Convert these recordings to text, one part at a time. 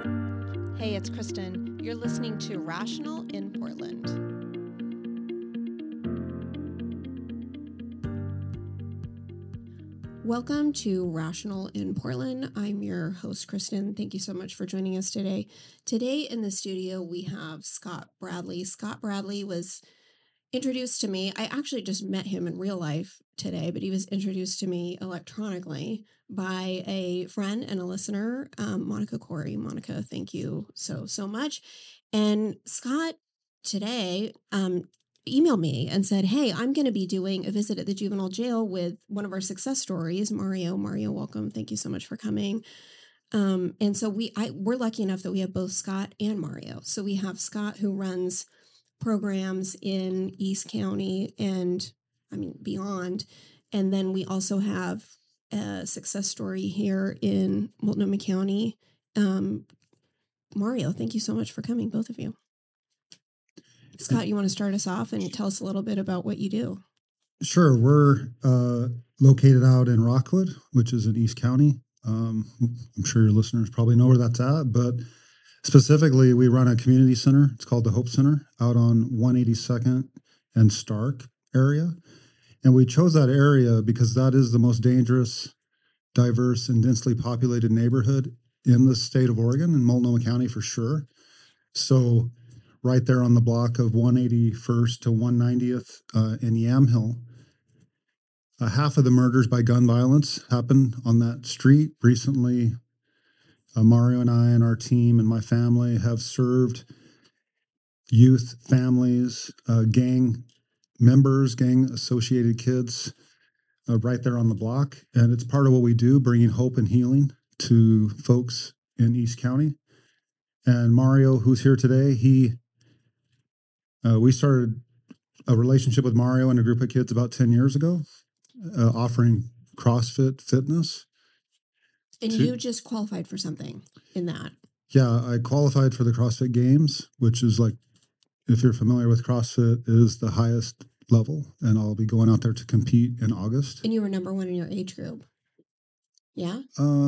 Hey, it's Kristen. You're listening to Rational in Portland. Welcome to Rational in Portland. I'm your host, Kristen. Thank you so much for joining us today. Today in the studio, we have Scott Bradley. Scott Bradley was introduced to me. I actually just met him in real life today, but he was introduced to me electronically by a friend and a listener, Monica Corey. Monica, thank you so much. And Scott today emailed me and said, hey, I'm going to be doing a visit at the juvenile jail with one of our success stories, Mario. Mario, welcome. Thank you so much for coming. And so we're lucky enough that we have both Scott and Mario. So we have Scott, who runs programs in East County and beyond. And then we also have a success story here in Multnomah County. Mario, thank you so much for coming, both of you. Scott, you want to start us off and tell us a little bit about what you do? Sure. We're located out in Rockwood, which is in East County. I'm sure your listeners probably know where that's at, but specifically, we run a community center. It's called the Hope Center out on 182nd and Stark area. And we chose that area because that is the most dangerous, diverse, and densely populated neighborhood in the state of Oregon, in Multnomah County for sure. So right there on the block of 181st to 190th in Yamhill, half of the murders by gun violence happened on that street. Recently, Mario and I and our team and my family have served youth, families, gang members, gang associated kids right there on the block. And it's part of what we do, bringing hope and healing to folks in East County. And Mario, who's here today, we started a relationship with Mario and a group of kids about 10 years ago, offering CrossFit fitness. And you just qualified for something in that. Yeah, I qualified for the CrossFit Games, which is like, if you're familiar with CrossFit, is the highest level. And I'll be going out there to compete in August. And you were number one in your age group. Yeah?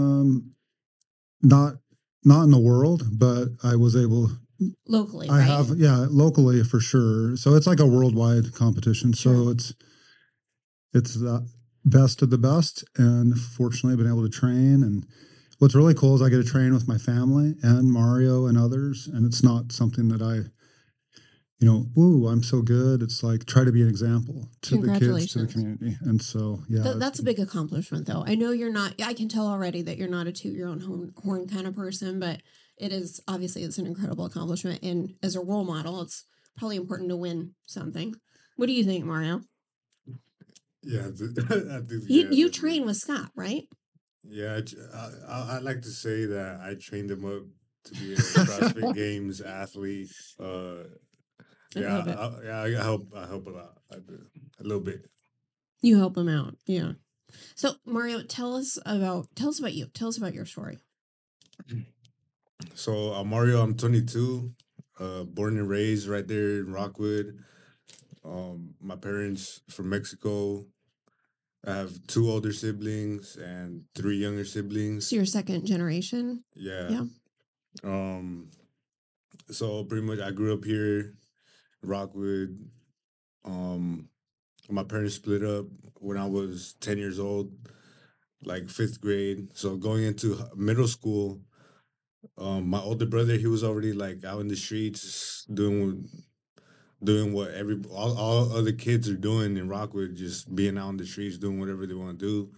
Not in the world, but I was able... Locally, right? Locally for sure. So it's like a worldwide competition. Sure. So it's the best of the best. And fortunately, I've been able to train. And what's really cool is I get to train with my family and Mario and others. And it's not something that I'm so good. It's like, try to be an example to the kids, to the community. And so, yeah. That's a big accomplishment, though. I know you're not, I can tell already that you're not a toot your own horn kind of person, but it's an incredible accomplishment. And as a role model, it's probably important to win something. What do you think, Mario? Yeah, I think you train with Scott, right? Yeah, I like to say that I trained him up to be a CrossFit Games athlete. I help a lot. I do a little bit. You help him out, yeah. So Mario, tell us about you. Tell us about your story. So Mario, I'm 22, born and raised right there in Rockwood. My parents from Mexico. I have 2 older siblings and 3 younger siblings. So you're second generation? Yeah. So pretty much I grew up here, Rockwood. My parents split up when I was 10 years old, like 5th grade. So going into middle school, my older brother, he was already like out in the streets doing what all other kids are doing in Rockwood, just being out in the streets, doing whatever they want to do.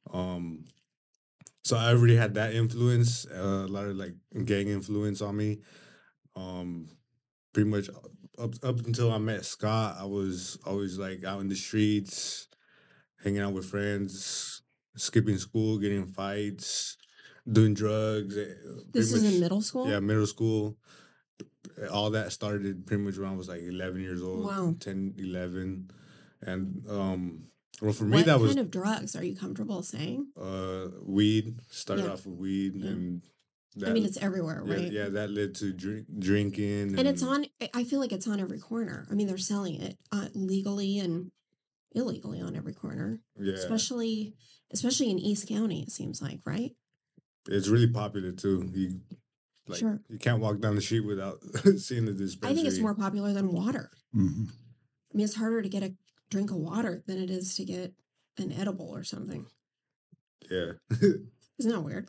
So I already had that influence, a lot of like gang influence on me. Pretty much up until I met Scott, I was always like out in the streets, hanging out with friends, skipping school, getting in fights, doing drugs. This is in middle school? Yeah, middle school. All that started pretty much when I was like 11 years old. Wow. 10, 11. And well, for me, that was... What kind of drugs are you comfortable saying? Weed. Started off with weed. Yeah. And it's everywhere, right? Yeah, that led to drinking. And it's on, I feel like it's on every corner. I mean, they're selling it legally and illegally on every corner. Yeah. Especially in East County, it seems like, right? It's really popular, too. Like Sure. you can't walk down the street without seeing the dispensary. I think it's more popular than water. Mhm. I mean, it's harder to get a drink of water than it is to get an edible or something. Yeah. Isn't that weird?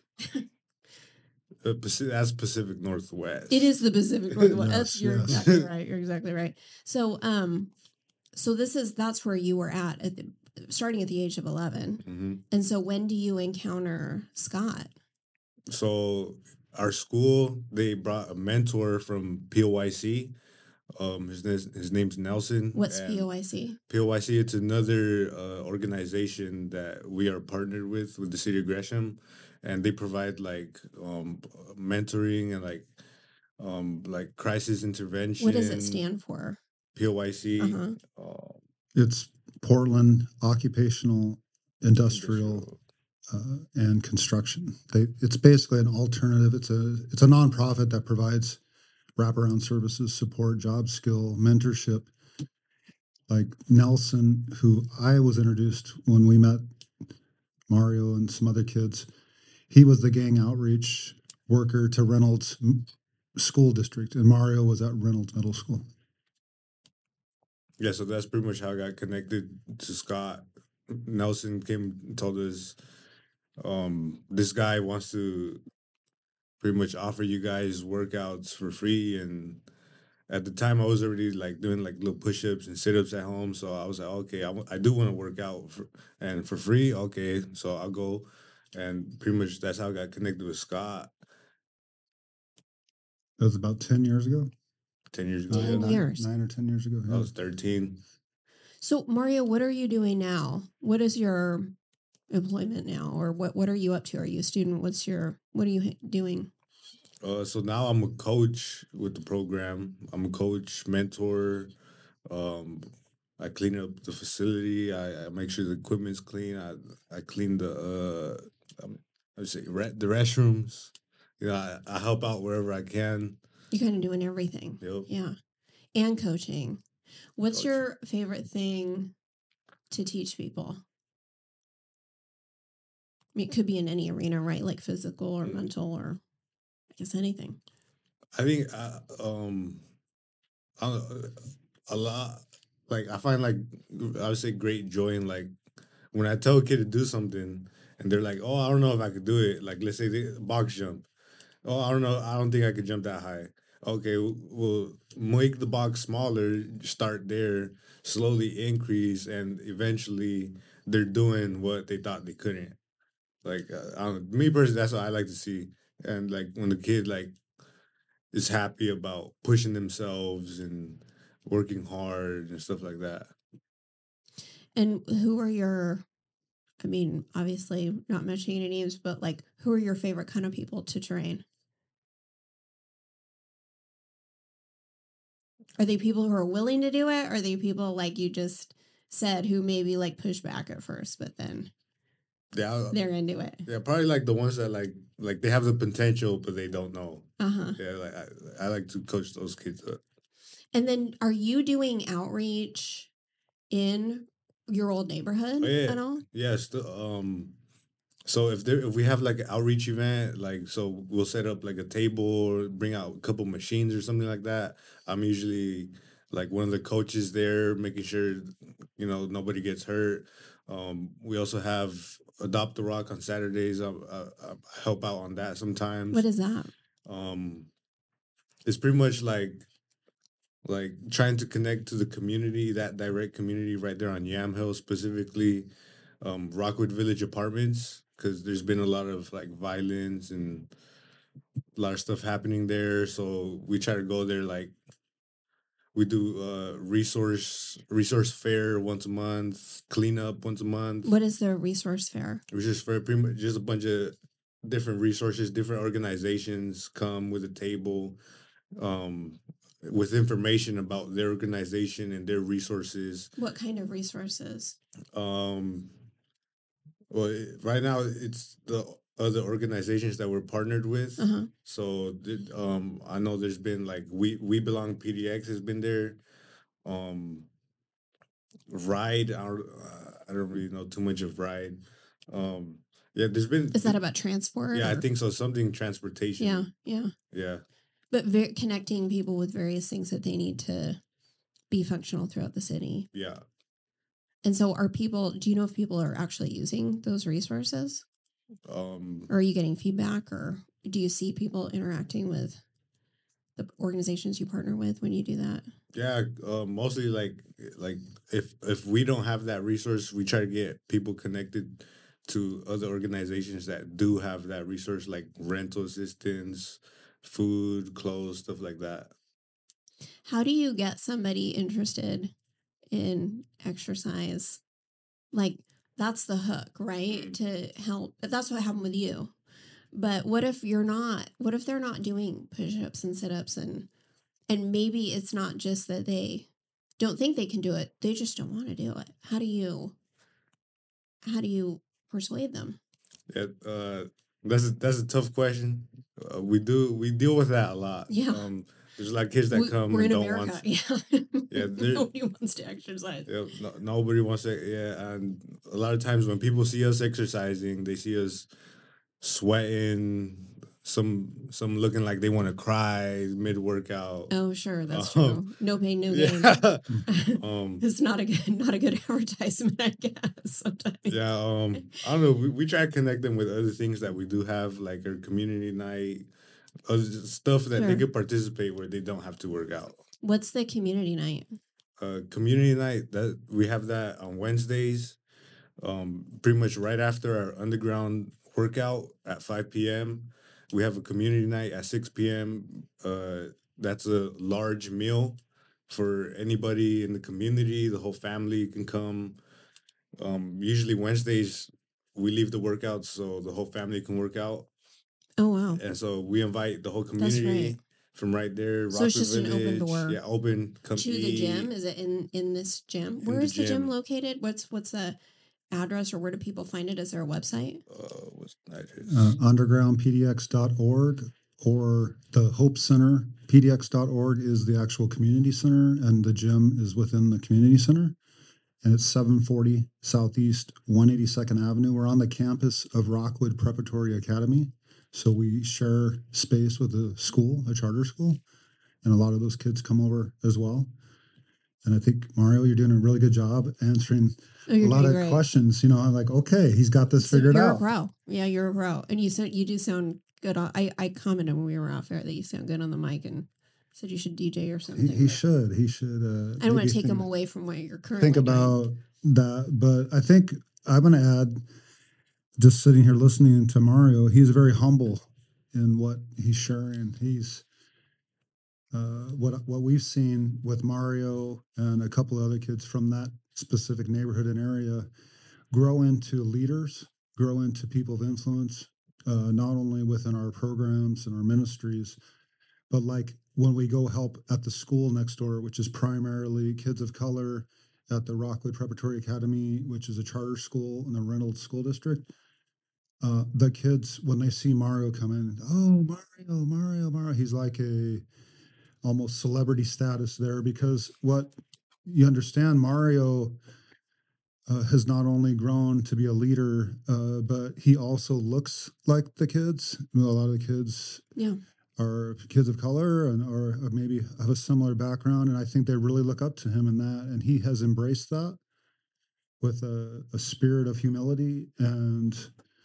That's Pacific Northwest. It is the Pacific Northwest. Yes, You're yes. exactly right. You're exactly right. So, so that's where you were at starting at the age of 11. hmm And so, when do you encounter Scott? So our school, they brought a mentor from POYC. His name's Nelson. What's and POIC? POYC, it's another organization that we are partnered with the city of Gresham, and they provide like mentoring and like crisis intervention. What does it stand for? POYC. Uh-huh. It's Portland Occupational, Industrial, and Construction. It's basically an alternative. It's a nonprofit that provides wraparound services, support, job skill, mentorship. Like Nelson, who I was introduced when we met Mario and some other kids, he was the gang outreach worker to Reynolds School District, and Mario was at Reynolds Middle School. Yeah, so that's pretty much how I got connected to Scott. Nelson came and told us, this guy wants to pretty much offer you guys workouts for free. And at the time, I was already like doing like little push-ups and sit-ups at home. So I was like, okay, I do want to work out and for free. Okay, so I'll go. And pretty much that's how I got connected with Scott That was about 10 years ago. 10 years ago. 10 yeah. years. 9 or 10 years ago. I Yeah. was 13. So, Mario, what are you doing now? What is your employment now, or what are you up to? Are you a student? What are you doing? So now I'm a coach with the program. I'm a coach, mentor. Um, I clean up the facility. I make sure the equipment's clean. I clean I would say the restrooms. You know, I help out wherever I can. You're kind of doing everything. Yep. Yeah. And coaching. What's Coaching. your favorite thing to teach people? I mean, it could be in any arena, right? Like physical or mental, or I guess anything. I think I, a lot. Like I find like I would say great joy in like when I tell a kid to do something and they're like, "Oh, I don't know if I could do it." Like let's say they box jump. Oh, I don't know. I don't think I could jump that high. Okay, we'll make the box smaller. Start there, slowly increase, and eventually they're doing what they thought they couldn't. Like me personally, that's what I like to see. And like when the kid like is happy about pushing themselves and working hard and stuff like that. And who are I mean, obviously not mentioning any names, but like, who are your favorite kind of people to train? Are they people who are willing to do it? Or are they people like you just said who maybe like push back at first, but then Yeah, they're into it? yeah, probably like the ones that like they have the potential but they don't know. Uh-huh. Yeah, like I like to coach those kids up. And then are you doing outreach in your old neighborhood at all? Yes. So if we have like an outreach event, like so we'll set up like a table or bring out a couple machines or something like that. I'm usually like one of the coaches there, making sure nobody gets hurt. We also have Adopt the Rock on Saturdays. I help out on that sometimes. What is that? It's pretty much like trying to connect to the community, that direct community right there on Yam Hill, specifically Rockwood Village Apartments, because there's been a lot of like violence and a lot of stuff happening there. So we try to go there. Like we do resource fair once a month, cleanup once a month. What is the resource fair? Resource fair, pretty much just a bunch of different resources, different organizations come with a table. With information about their organization and their resources. What kind of resources? Well, right now it's the other organizations that we're partnered with. Uh-huh. So, I know there's been like we belong PDX has been there. Ride, I don't really know too much of Ride. Yeah, there's been. Is that about transport? Yeah, I or- think so. Something transportation. Yeah, yeah. Yeah. But connecting people with various things that they need to be functional throughout the city. Yeah. And so do you know if people are actually using those resources? Or Um. are you getting feedback, or do you see people interacting with the organizations you partner with when you do that? Yeah. Mostly like if we don't have that resource, we try to get people connected to other organizations that do have that resource, like rental assistance, food, clothes, stuff like that. How do you get somebody interested in exercise? Like, that's the hook, right? To help. That's what happened with you. But what if they're not doing push-ups and sit-ups, and maybe it's not just that they don't think they can do it, they just don't want to do it. How do you persuade them? Yeah. That's a tough question. We deal with that a lot. Yeah. There's like kids that come We're and in don't America. want. Yeah. Yeah, Nobody wants to exercise. yeah, nobody wants to. Yeah, and a lot of times when people see us exercising, they see us sweating. Some looking like they want to cry mid workout. Oh, sure, that's true. No pain, no gain. Yeah. It's not a good advertisement, I guess. Sometimes. Yeah. I don't know. We try to connect them with other things that we do have, like our community night, other stuff that they Sure. could participate where they don't have to work out. What's the community night? Community night, that we have that on Wednesdays. Pretty much right after our underground workout at 5 p.m. We have a community night at 6 p.m. That's a large meal for anybody in the community. The whole family can come. Usually Wednesdays we leave the workouts so the whole family can work out, Oh, wow. and so we invite the whole That's community right. from right there. So it's Rockford just an open Village. door Yeah, open. Come to eat. the gym. Is it in this gym? In Where the is the gym gym. located? What's the address, or where do people find it? Is there a website? What's the address? Undergroundpdx.org or the Hope Center. PDX.org is the actual community center, and the gym is within the community center. And it's 740 Southeast 182nd Avenue. We're on the campus of Rockwood Preparatory Academy. So we share space with a school, a charter school, and a lot of those kids come over as well. And I think, Mario, you're doing a really good job answering a lot of great. questions. You know, I'm like, okay, he's got this figured You're out. a pro. Yeah, you're a pro. And you do sound good. I commented when we were off air that you sound good on the mic and said you should DJ or something. He but should. He should. I don't want maybe to take him think- away from what you're currently think doing. about that. But I think I'm going to add, just sitting here listening to Mario, he's very humble in what he's sharing. He's what we've seen with Mario and a couple of other kids from that specific neighborhood and area grow into leaders, grow into people of influence, not only within our programs and our ministries, but like when we go help at the school next door, which is primarily kids of color, at the Rockwood Preparatory Academy, which is a charter school in the Reynolds School District. The kids, when they see Mario come in, oh, Mario, he's like a almost celebrity status there, because what you understand, Mario has not only grown to be a leader, but he also looks like the kids. A lot of the kids are kids of color or maybe have a similar background, and I think they really look up to him in that, and he has embraced that with a spirit of humility and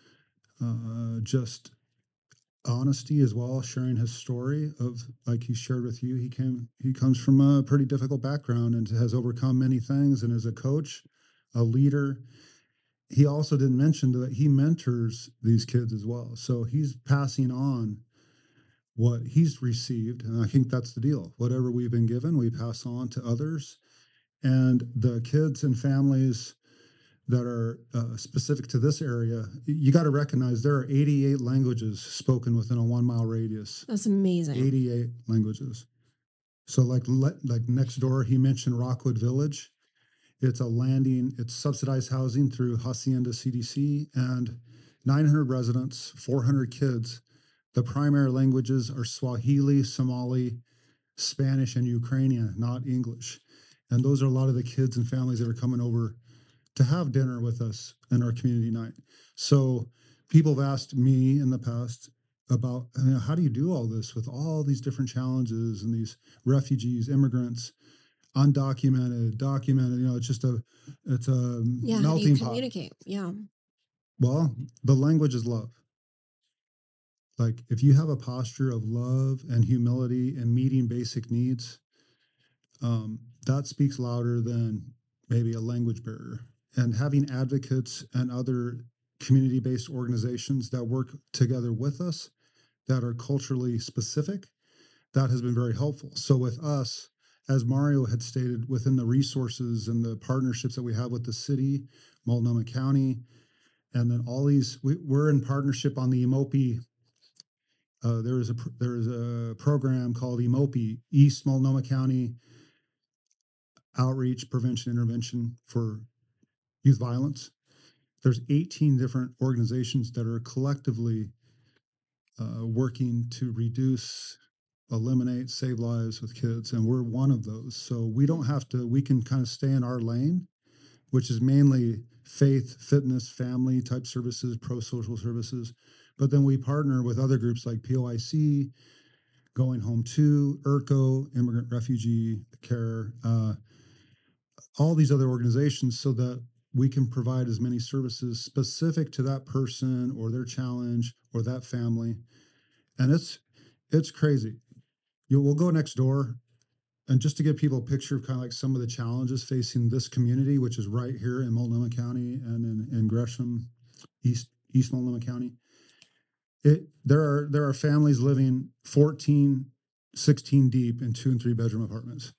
just honesty as well, sharing his story of, like he shared with you, he comes from a pretty difficult background and has overcome many things, and is a coach, a leader. He also didn't mention that he mentors these kids as well, so he's passing on what he's received, and I think that's the deal. Whatever we've been given, we pass on to others, and the kids and families that are specific to this area, you got to recognize there are 88 languages spoken within a 1 mile radius. That's amazing. 88 languages. So like next door, he mentioned Rockwood Village. It's it's subsidized housing through Hacienda CDC, and 900 residents, 400 kids. The primary languages are Swahili, Somali, Spanish, and Ukrainian, not English. And those are a lot of the kids and families that are coming over to have dinner with us in our community night. So people have asked me in the past about, how do you do all this with all these different challenges and these refugees, immigrants, undocumented, documented. It's a Yeah, how do you melting pot. communicate? Yeah. Well, the language is love. Like if you have a posture of love and humility and meeting basic needs, that speaks louder than maybe a language barrier. And having advocates and other community-based organizations that work together with us that are culturally specific, that has been very helpful. So with us, as Mario had stated, within the resources and the partnerships that we have with the city, Multnomah County, and then all these, we're in partnership on the EMOPI. There is a program called EMOPI, East Multnomah County Outreach, Prevention, Intervention for Youth Violence. There's 18 different organizations that are collectively working to reduce, eliminate, save lives with kids, and we're one of those. So we don't have to. We can kind of stay in our lane, which is mainly faith, fitness, family type services, pro-social services. But then we partner with other groups like POIC, Going Home 2, IRCO, Immigrant Refugee Care, all these other organizations, so that we can provide as many services specific to that person or their challenge or that family. And it's crazy. We'll go next door, and just to give people a picture of kind of like some of the challenges facing this community, which is right here in Multnomah County and in Gresham, East Multnomah County. There are families living 14, 16 deep in 2 and 3 bedroom apartments.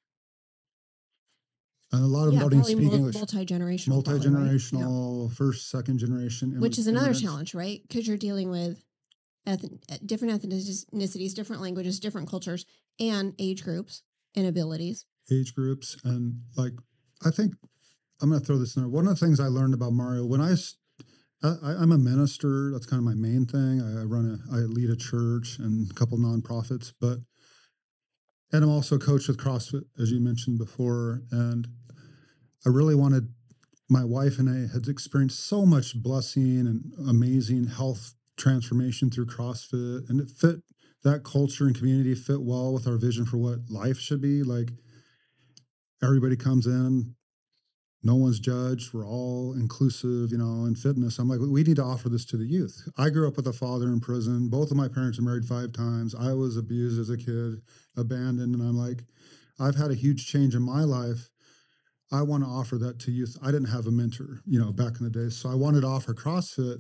And a lot of them don't even speak English. Multi-generational. Multi-generational, right? First, second generation. Which is another challenge, right? Because you're dealing with different ethnicities, different languages, different cultures, and age groups and abilities. Age groups. And like, I think I'm going to throw this in there. One of the things I learned about Mario, when I'm a minister, that's kind of my main thing. I lead a church and a couple nonprofits, and I'm also a coach with CrossFit, as you mentioned before. And I really wanted, my wife and I had experienced so much blessing and amazing health transformation through CrossFit, and it fit, that culture and community fit well with our vision for what life should be. Like everybody comes in, no one's judged, we're all inclusive, in fitness. I'm like, we need to offer this to the youth. I grew up with a father in prison. Both of my parents are married 5 times. I was abused as a kid, abandoned. And I'm like, I've had a huge change in my life. I want to offer that to youth. I didn't have a mentor, back in the day. So I wanted to offer CrossFit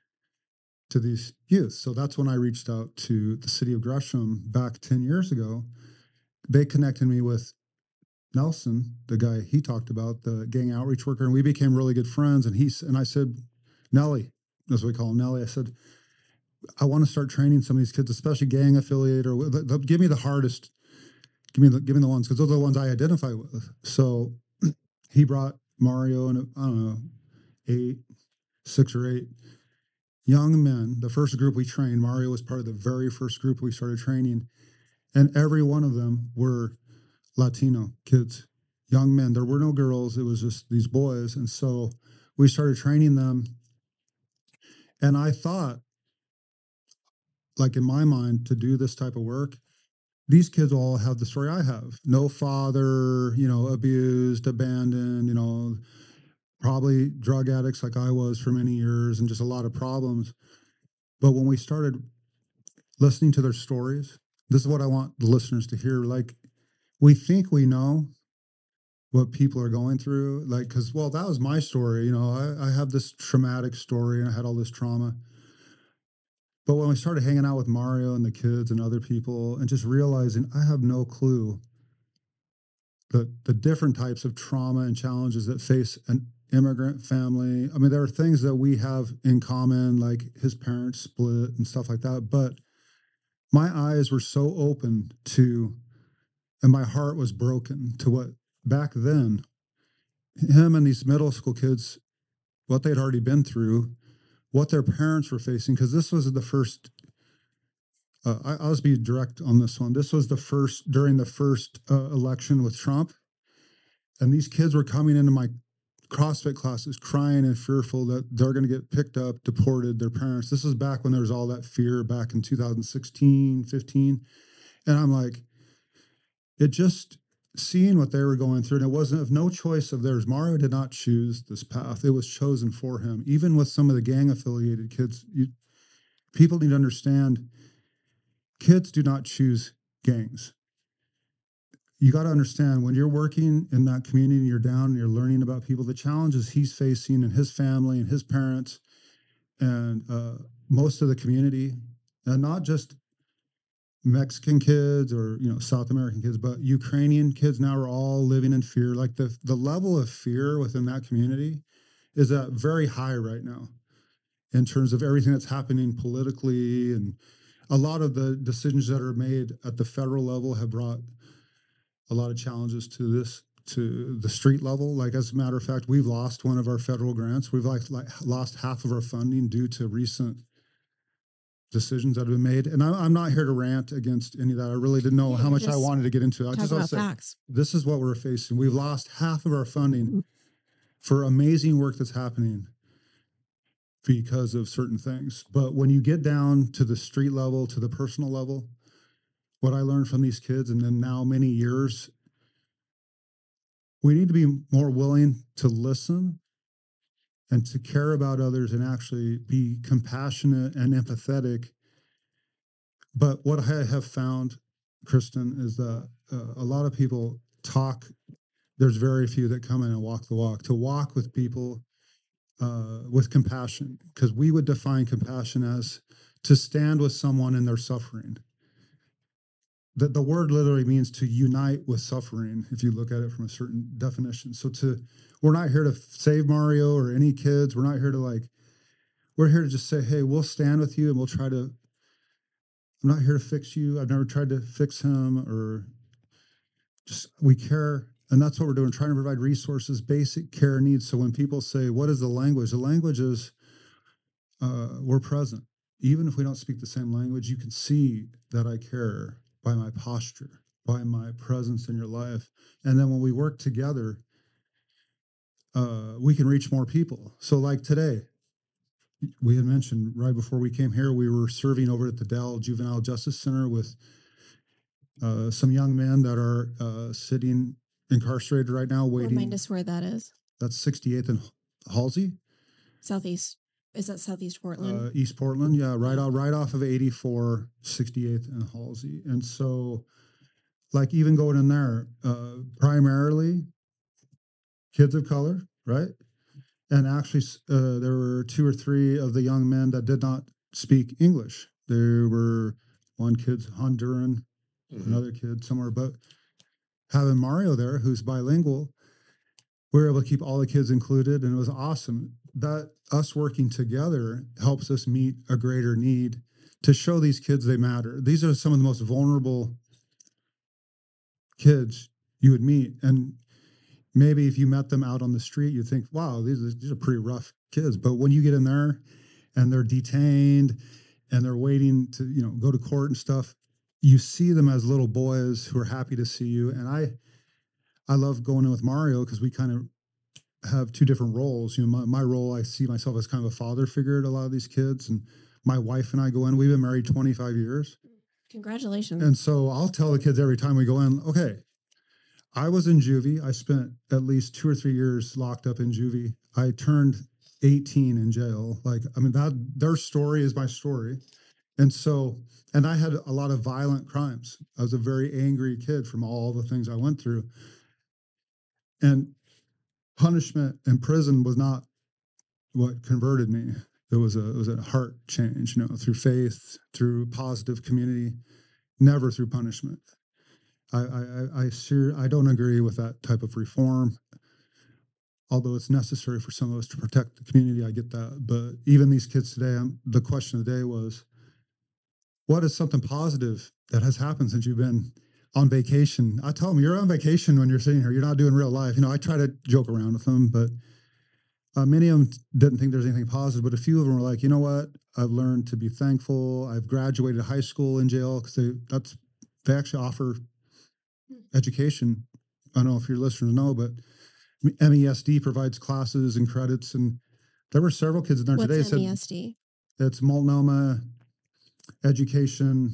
to these youth. So that's when I reached out to the city of Gresham back 10 years ago. They connected me with Nelson, the guy he talked about, the gang outreach worker, and we became really good friends. And I said, Nelly, that's what we call him, Nelly. I said, I want to start training some of these kids, especially gang affiliated, or give me the hardest, give me the ones, because those are the ones I identify with. So he brought Mario and I don't know, 6 or 8 young men. The first group we trained, Mario was part of the very first group we started training, and every one of them were Latino kids, young men. There were no girls. It was just these boys. And so we started training them. And I thought, like in my mind, to do this type of work, these kids all have the story I have. No father, abused, abandoned, probably drug addicts like I was for many years, and just a lot of problems. But when we started listening to their stories, this is what I want the listeners to hear. Like, we think we know what people are going through, like, because, well, that was my story. I have this traumatic story and I had all this trauma. But when we started hanging out with Mario and the kids and other people and just realizing I have no clue the different types of trauma and challenges that face an immigrant family. I mean, there are things that we have in common, like his parents split and stuff like that. But my eyes were so open to, and my heart was broken to what back then, him and these middle school kids, what they'd already been through, what their parents were facing. Because this was the first, I'll just be direct on this one. This was during the first election with Trump. And these kids were coming into my CrossFit classes, crying and fearful that they're going to get picked up, deported, their parents. This was back when there was all that fear back in 2016, 15. And I'm like, it just seeing what they were going through, and it wasn't of no choice of theirs. Mario did not choose this path. It was chosen for him. Even with some of the gang affiliated kids, people need to understand kids do not choose gangs. You got to understand when you're working in that community and you're down and you're learning about people, the challenges he's facing and his family and his parents and most of the community, and not just Mexican kids or South American kids, but Ukrainian kids now are all living in fear. Like the level of fear within that community is at very high right now in terms of everything that's happening politically, and a lot of the decisions that are made at the federal level have brought a lot of challenges to the street level. Like, as a matter of fact, we've lost one of our federal grants. We've lost half of our funding due to recent decisions that have been made. And I'm not here to rant against any of that. I really didn't know how much I wanted to get into it. I just want to say, facts. This is what we're facing. We've lost half of our funding for amazing work that's happening because of certain things. But when you get down to the street level, to the personal level, what I learned from these kids, and then now many years, we need to be more willing to listen and to care about others and actually be compassionate and empathetic. But what I have found, Kristen, is that a lot of people talk. There's very few that come in and walk the walk. To walk with people with compassion, because we would define compassion as to stand with someone in their suffering. The word literally means to unite with suffering, if you look at it from a certain definition. So we're not here to save Mario or any kids. We're not here to we're here to just say, hey, we'll stand with you and we'll try to, I'm not here to fix you. I've never tried to fix him, or just, we care. And that's what we're doing, trying to provide resources, basic care needs. So when people say, what is the language? The language is we're present. Even if we don't speak the same language, you can see that I care by my posture, by my presence in your life. And then when we work together, we can reach more people. So like today, we had mentioned right before we came here, we were serving over at the Dell Juvenile Justice Center with some young men that are sitting incarcerated right now waiting. Remind us where that is. That's 68th and Halsey. Southeast. Is that Southeast Portland? East Portland, yeah, right off of 84, 68th and Halsey. And so, like, even going in there, primarily kids of color, right? And actually, there were 2 or 3 of the young men that did not speak English. There were one kid's Honduran, another kid somewhere. But having Mario there, who's bilingual, we were able to keep all the kids included, and it was awesome. That us working together helps us meet a greater need to show these kids they matter. These are some of the most vulnerable kids you would meet. And maybe if you met them out on the street, you'd think, wow, these are pretty rough kids. But when you get in there and they're detained and they're waiting to, go to court and stuff, you see them as little boys who are happy to see you. And I love going in with Mario because we kind of have 2 different roles. My role, I see myself as kind of a father figure to a lot of these kids. And my wife and I go in, we've been married 25 years. Congratulations. And so I'll tell the kids every time we go in, okay, I was in juvie. I spent at least 2 or 3 years locked up in juvie. I turned 18 in jail. Their story is my story. And so, and I had a lot of violent crimes. I was a very angry kid from all the things I went through. And punishment in prison was not what converted me. It was a heart change, through faith, through positive community, never through punishment. I don't agree with that type of reform, although it's necessary for some of us to protect the community. I get that. But even these kids today, the question of the day was, what is something positive that has happened since you've been on vacation? I tell them, you're on vacation when you're sitting here. You're not doing real life. I try to joke around with them, but many of them didn't think there's anything positive. But a few of them were like, you know what? I've learned to be thankful. I've graduated high school in jail because they actually offer education. I don't know if your listeners know, but MESD provides classes and credits, and there were several kids in there today. What's Said MESD? it's Multnomah Education.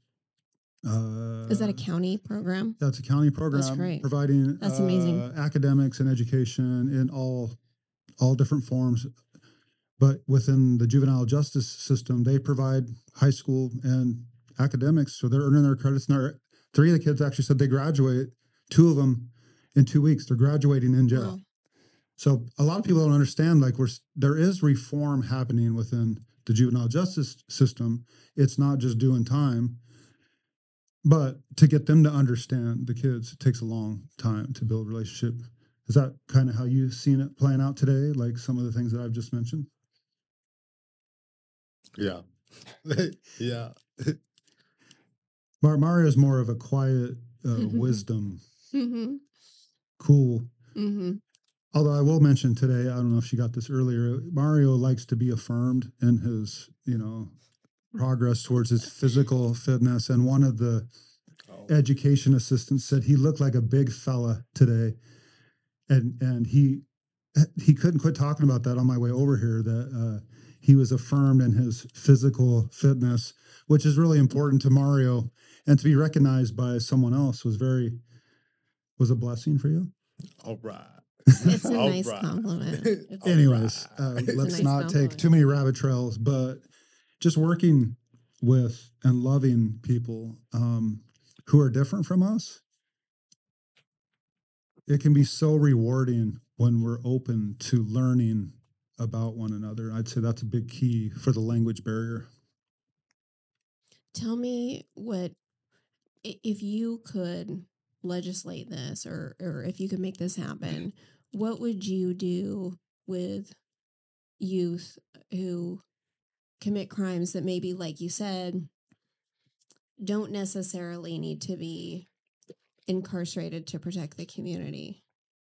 Is that a county program? That's a county program. That's great. Providing That's amazing. academics and education in all different forms. But within the juvenile justice system, they provide high school and academics, so they're earning their credits. And 3 of the kids actually said they graduate. 2 of them in 2 weeks, they're graduating in jail. Wow. So a lot of people don't understand, like, there is reform happening within the juvenile justice system. It's not just doing time, but to get them to understand the kids, it takes a long time to build a relationship. Is that kind of how you've seen it playing out today? Like some of the things that I've just mentioned? Yeah. Yeah. Mario is more of a quiet wisdom, cool. Although I will mention today, I don't know if she got this earlier, Mario likes to be affirmed in his, progress towards his physical fitness. And one of the education assistants said he looked like a big fella today. And he couldn't quit talking about that on my way over here, that he was affirmed in his physical fitness, which is really important to Mario. And to be recognized by someone else was a blessing for you. All right. It's a nice compliment. Anyways, let's nice not take too many rabbit trails, but just working with and loving people who are different from us, it can be so rewarding when we're open to learning about one another. I'd say that's a big key for the language barrier. Tell me if you could legislate this, or if you could make this happen, what would you do with youth who commit crimes that maybe, like you said, don't necessarily need to be incarcerated to protect the community?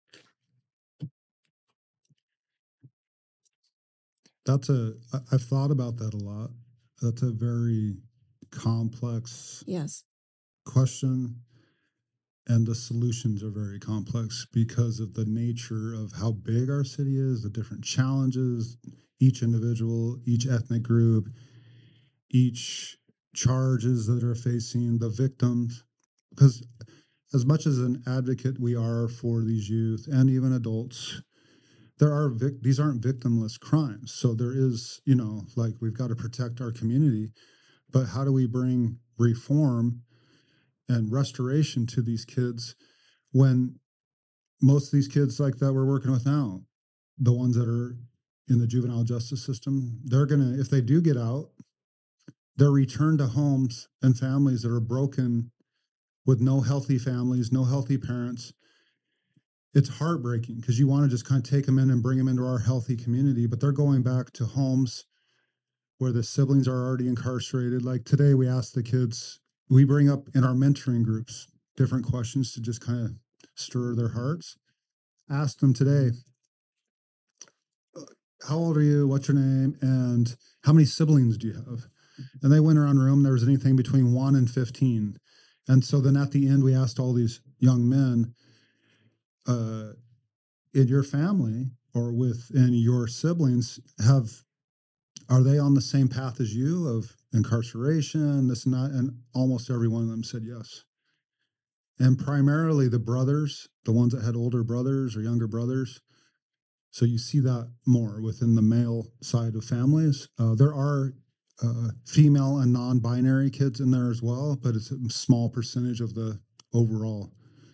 I've thought about that a lot. That's a very complex question. And the solutions are very complex because of the nature of how big our city is, the different challenges, each individual, each ethnic group, each charges that are facing the victims. Because as much as an advocate we are for these youth and even adults, these aren't victimless crimes. So there is, we've got to protect our community, but how do we bring reform and restoration to these kids when most of these kids like that we're working with now, the ones that are in the juvenile justice system, they're gonna, if they do get out, they're returned to homes and families that are broken, with no healthy families, no healthy parents. It's heartbreaking because you want to just kind of take them in and bring them into our healthy community, but they're going back to homes where the siblings are already incarcerated. Like today, we ask the kids, we bring up in our mentoring groups different questions to just kind of stir their hearts. Ask them today, how old are you? What's your name? And how many siblings do you have? And they went around the room. There was anything between 1 and 15. And so then at the end, we asked all these young men, in your family or within your siblings, are they on the same path as you of incarceration, this and that? And almost every one of them said yes. And primarily the brothers, the ones that had older brothers or younger brothers. So you see that more within the male side of families. There are female and non-binary kids in there as well, but it's a small percentage of the overall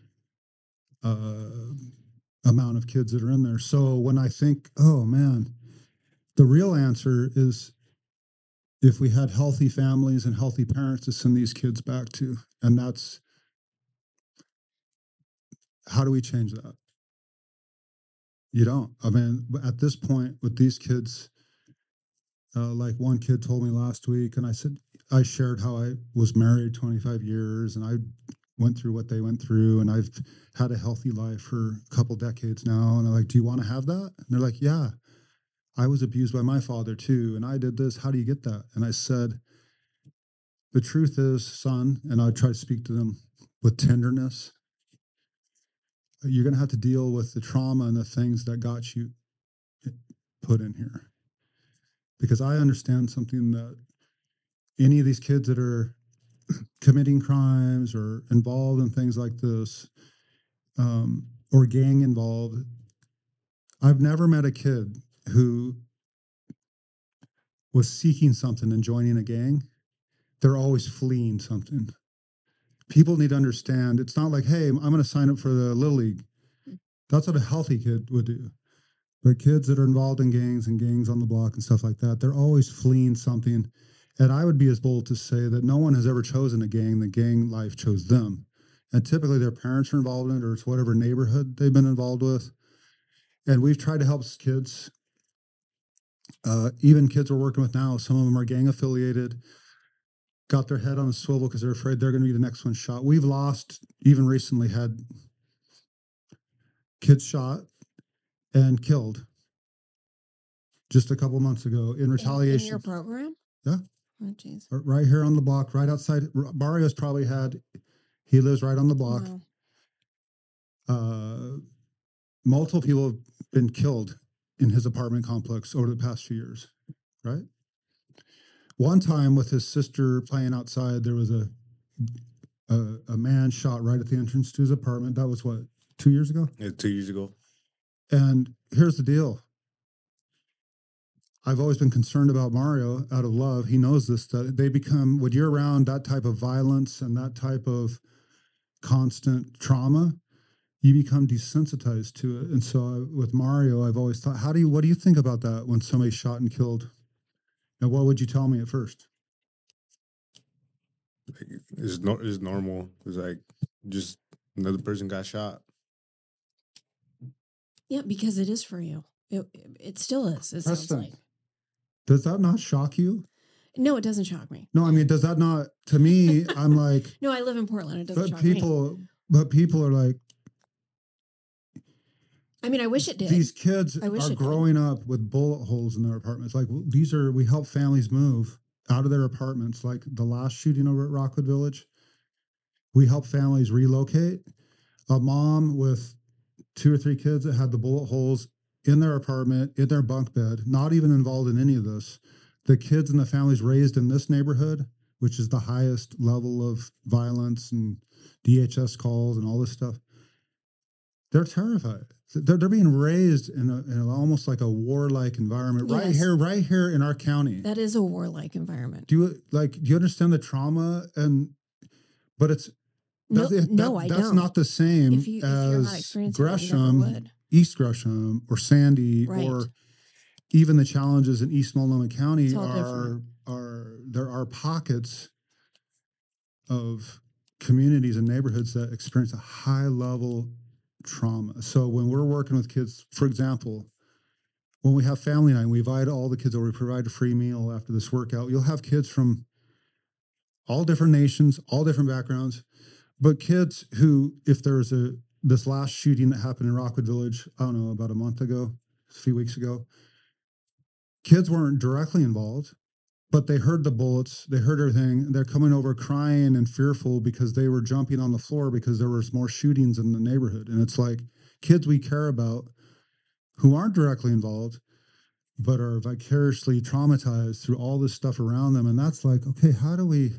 amount of kids that are in there. So when I think, oh man, the real answer is if we had healthy families and healthy parents to send these kids back to, and that's, how do we change that? You don't. I mean, at this point with these kids, like one kid told me last week, and I shared how I was married 25 years and I went through what they went through, and I've had a healthy life for a couple decades now. And I'm like, do you want to have that? And they're like, yeah, I was abused by my father too. And I did this. How do you get that? And I said, the truth is, son, and I try to speak to them with tenderness, you're going to have to deal with the trauma and the things that got you put in here. Because I understand something that any of these kids that are committing crimes or involved in things like this, or gang involved, I've never met a kid who was seeking something and joining a gang. They're always fleeing something. People need to understand it's not like, hey, I'm going to sign up for the Little League. That's what a healthy kid would do. But kids that are involved in gangs and gangs on the block and stuff like that, they're always fleeing something. And I would be as bold to say that no one has ever chosen a gang. The gang life chose them. And typically their parents are involved in it, or it's whatever neighborhood they've been involved with. And we've tried to help kids. Even kids we're working with now, some of them are gang affiliated, got their head on a swivel because they're afraid they're going to be the next one shot. We've lost, even recently had kids shot and killed just a couple months ago in retaliation. In your program? Yeah. Oh, jeez. Right here on the block, right outside. Barrio's probably he lives right on the block. Wow. Multiple people have been killed in his apartment complex over the past few years, right? One time with his sister playing outside, there was a man shot right at the entrance to his apartment. That was what, 2 years ago? Yeah, 2 years ago. And here's the deal. I've always been concerned about Mario out of love. He knows this, that they become, when you're around that type of violence and that type of constant trauma, you become desensitized to it. And so with Mario, I've always thought, what do you think about that when somebody's shot and killed? And what would you tell me at first? Like, it's normal. It's like just another person got shot. Yeah, because it is for you. It still is. It sounds like. Does that not shock you? No, it doesn't shock me. No, I mean, does that not? To me, I'm like. No, I live in Portland. It doesn't shock me. But people are like. I mean, I wish it did. These kids are growing up with bullet holes in their apartments. Like we help families move out of their apartments. Like the last shooting over at Rockwood Village, we help families relocate. A mom with 2 or 3 kids that had the bullet holes in their apartment, in their bunk bed, not even involved in any of this. The kids and the families raised in this neighborhood, which is the highest level of violence and DHS calls and all this stuff, they're terrified. They're being raised in almost like a warlike environment. Yes. right here in our county. That is a warlike environment. Do you understand the trauma? But it's I don't. That's not the same as Gresham, East Gresham, or Sandy, right, or even the challenges in East Multnomah County there are pockets of communities and neighborhoods that experience a high level trauma. So when we're working with kids, for example, when we have family night, we invite all the kids over, we provide a free meal after this workout. You'll have kids from all different nations, all different backgrounds, but kids who, if there's this last shooting that happened in Rockwood Village, I don't know, about a few weeks ago, kids weren't directly involved, but they heard the bullets, they heard everything. They're coming over crying and fearful because they were jumping on the floor because there was more shootings in the neighborhood. And it's like kids we care about who aren't directly involved, but are vicariously traumatized through all this stuff around them. And that's like, okay, how do we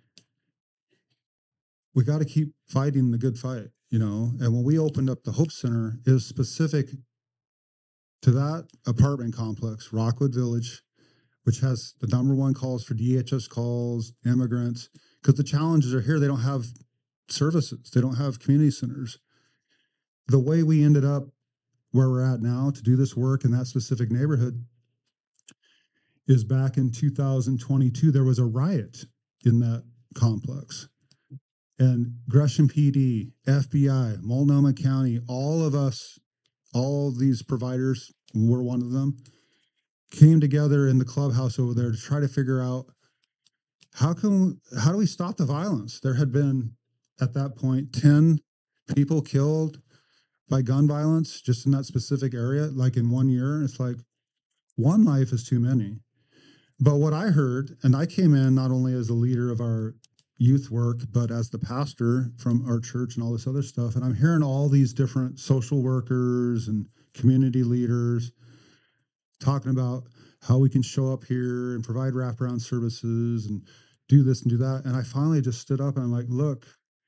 got to keep fighting the good fight, And when we opened up the Hope Center, it was specific to that apartment complex, Rockwood Village, which has the #1 calls for DHS calls, immigrants, because the challenges are here. They don't have services. They don't have community centers. The way we ended up where we're at now to do this work in that specific neighborhood is back in 2022, there was a riot in that complex. And Gresham PD, FBI, Multnomah County, all of these providers, we're one of them, came together in the clubhouse over there to try to figure out how do we stop the violence? There had been, at that point, 10 people killed by gun violence just in that specific area, like in 1 year. It's like one life is too many. But what I heard, and I came in not only as the leader of our youth work, but as the pastor from our church and all this other stuff. And I'm hearing all these different social workers and community leaders talking about how we can show up here and provide wraparound services and do this and do that. And I finally just stood up and I'm like, look,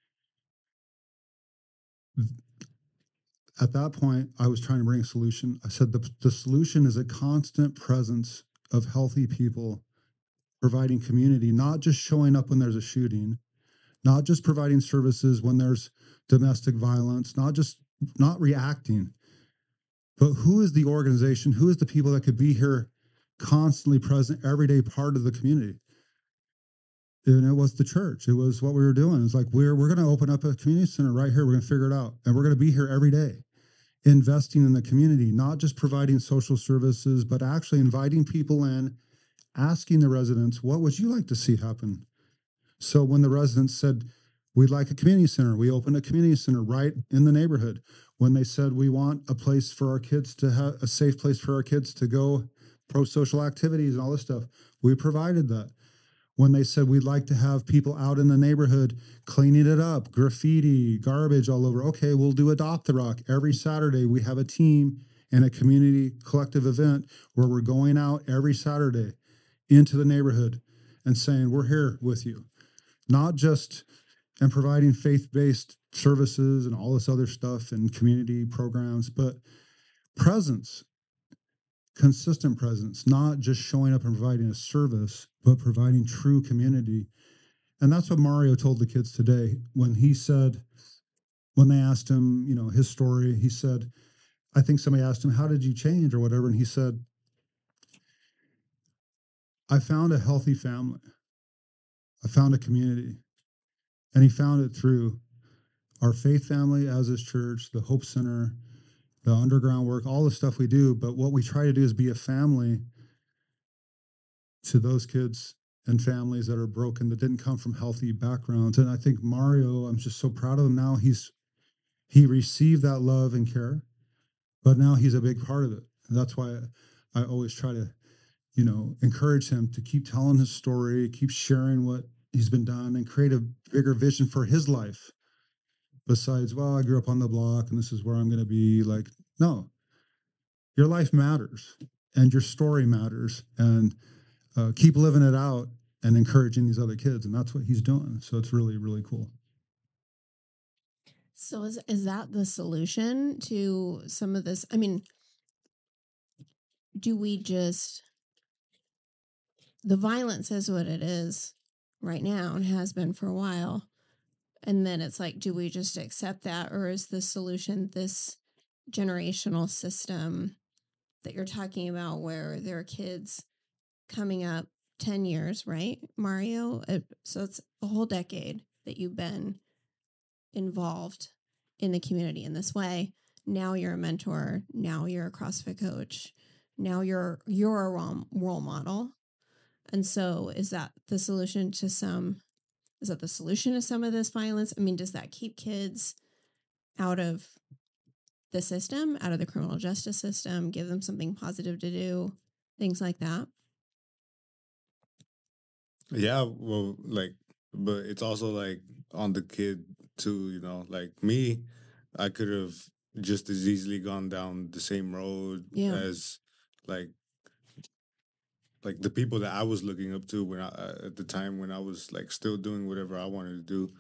at that point, I was trying to bring a solution. I said the solution is a constant presence of healthy people providing community, not just showing up when there's a shooting, not just providing services when there's domestic violence, not reacting, but who is the organization, who is the people that could be here constantly present, everyday part of the community? And it was the church. It was what we were doing. It's like, we're going to open up a community center right here. We're going to figure it out. And we're going to be here every day, investing in the community, not just providing social services, but actually inviting people in, asking the residents, what would you like to see happen? So when the residents said, we'd like a community center, we opened a community center right in the neighborhood. When they said, we want a place for our kids to have a safe place for our kids to go, pro-social activities and all this stuff, we provided that. When they said, we'd like to have people out in the neighborhood cleaning it up, graffiti, garbage all over. Okay, we'll do Adopt the Rock. Every Saturday, we have a team and a community collective event where we're going out every Saturday into the neighborhood and saying, we're here with you. Not just and providing faith-based services and all this other stuff and community programs, but presence, consistent presence, not just showing up and providing a service, but providing true community. And that's what Mario told the kids today when they asked him, his story, he said, I think somebody asked him, how did you change or whatever? And he said, I found a healthy family. I found a community. And he found it through our faith family as his church, the Hope Center, the underground work, all the stuff we do. But what we try to do is be a family to those kids and families that are broken, that didn't come from healthy backgrounds. And I think Mario, I'm just so proud of him now. He received that love and care, but now he's a big part of it. And that's why I always try to, encourage him to keep telling his story, keep sharing what he's been done, and create a bigger vision for his life. Besides, well, I grew up on the block and this is where I'm going to be. Like, no, your life matters and your story matters, and keep living it out and encouraging these other kids. And that's what he's doing. So it's really, really cool. So is that the solution to some of this? I mean, do we just, the violence is what it is right now and has been for a while. And then it's like, do we just accept that? Or is the solution this generational system that you're talking about where there are kids coming up 10 years, right, Mario? So it's a whole decade that you've been involved in the community in this way. Now you're a mentor. Now you're a CrossFit coach. Now you're a role model. And so is that the solution to some of this violence? I mean, does that keep kids out of the system, out of the criminal justice system, give them something positive to do, things like that? Yeah, well, but it's also on the kid too, like me, I could have just as easily gone down the same road as like the people that I was looking up to when at the time when I was still doing whatever I wanted to do.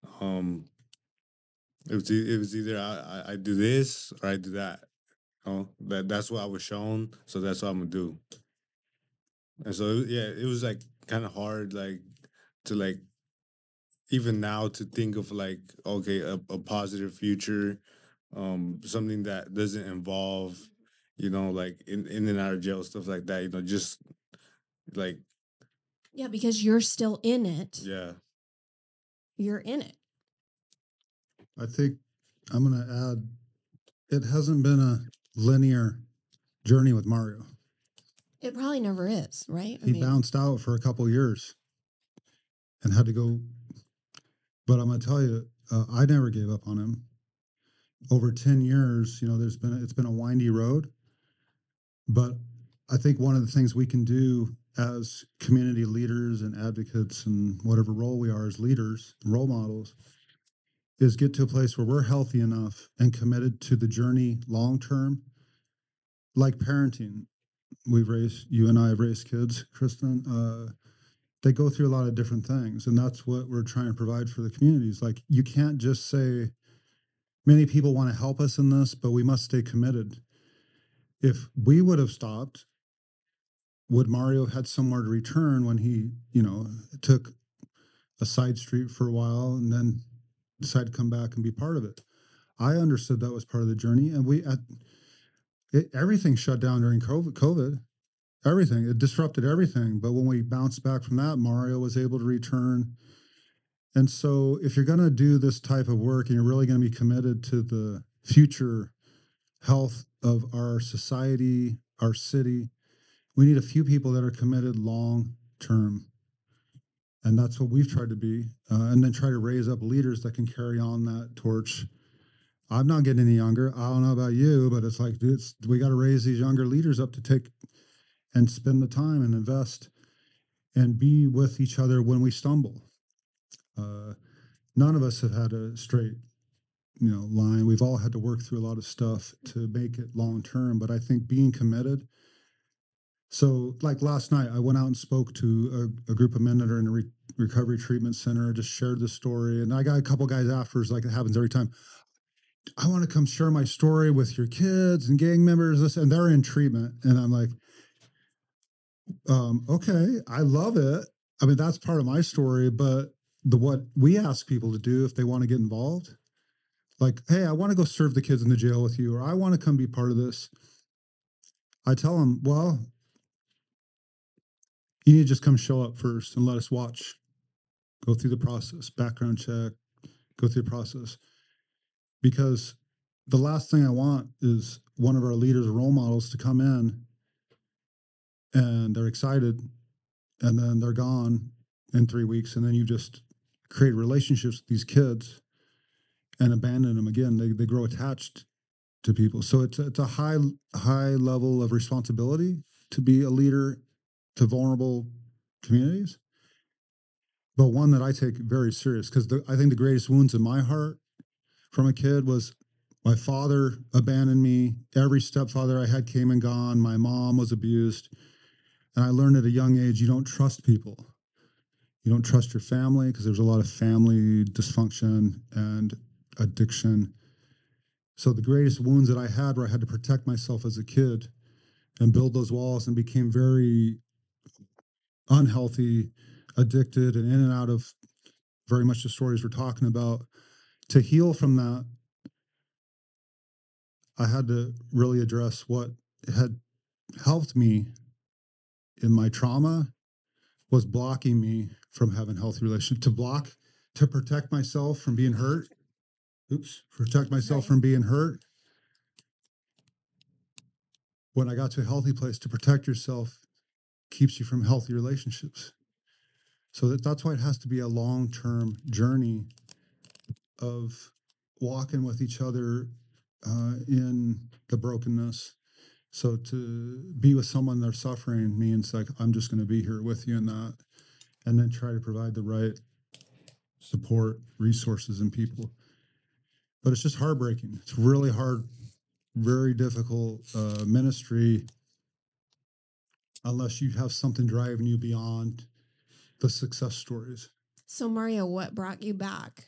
It was either I do this or I do that. That's what I was shown, so that's what I'm gonna do. And so it was kind of hard to even now to think of okay, a positive future, something that doesn't involve in and out of jail, stuff like that, just yeah, because you're still in it. Yeah, you're in it. I think I'm going to add, it hasn't been a linear journey with Mario. It probably never is, right? He bounced out for a couple of years and had to go. But I'm going to tell you, I never gave up on him. Over 10 years, it's been a windy road. But I think one of the things we can do as community leaders and advocates and whatever role we are as leaders, role models, is get to a place where we're healthy enough and committed to the journey long term, like parenting. You and I have raised kids, Kristen. They go through a lot of different things, and that's what we're trying to provide for the communities. Like, you can't just say, many people want to help us in this, but we must stay committed. If we would have stopped, would Mario have had somewhere to return when he, took a side street for a while and then decided to come back and be part of it? I understood that was part of the journey, and everything shut down during COVID. Everything, it disrupted everything. But when we bounced back from that, Mario was able to return. And so, if you're going to do this type of work and you're really going to be committed to the future health of our society, our city, we need a few people that are committed long term. And that's what we've tried to be. And then try to raise up leaders that can carry on that torch. I'm not getting any younger. I don't know about you, but it's like, we got to raise these younger leaders up to take and spend the time and invest and be with each other when we stumble. None of us have had a straight, line. We've all had to work through a lot of stuff to make it long term. But I think being committed. So, like last night, I went out and spoke to a group of men that are in a recovery treatment center. Just shared the story, and I got a couple guys afterwards, like it happens every time. I want to come share my story with your kids and gang members, and they're in treatment, and I'm like, okay, I love it. I mean, that's part of my story, but what we ask people to do if they want to get involved, like, hey, I want to go serve the kids in the jail with you, or I want to come be part of this. I tell them, well, you need to just come show up first and let us watch, go through the process, background check, go through the process. Because the last thing I want is one of our leaders or role models to come in and they're excited and then they're gone in 3 weeks. And then you just create relationships with these kids and abandon them again. They grow attached to people. So it's a high level of responsibility to be a leader to vulnerable communities, but one that I take very serious, because I think the greatest wounds in my heart from a kid was my father abandoned me. Every stepfather I had came and gone. My mom was abused. And I learned at a young age, you don't trust people. You don't trust your family, because there's a lot of family dysfunction and addiction. So the greatest wounds that I had were I had to protect myself as a kid and build those walls, and became very unhealthy, addicted, and in and out of very much the stories we're talking about. To heal from that, I had to really address what had helped me in my trauma was blocking me from having healthy relationships. To protect myself from being hurt. Protect myself from being hurt. When I got to a healthy place, to protect yourself keeps you from healthy relationships. So that's why it has to be a long-term journey of walking with each other in the brokenness. So to be with someone that's suffering means like, I'm just going to be here with you in that, and then try to provide the right support, resources, and people. But it's just heartbreaking. It's really hard, very difficult ministry unless you have something driving you beyond the success stories. So Mario, what brought you back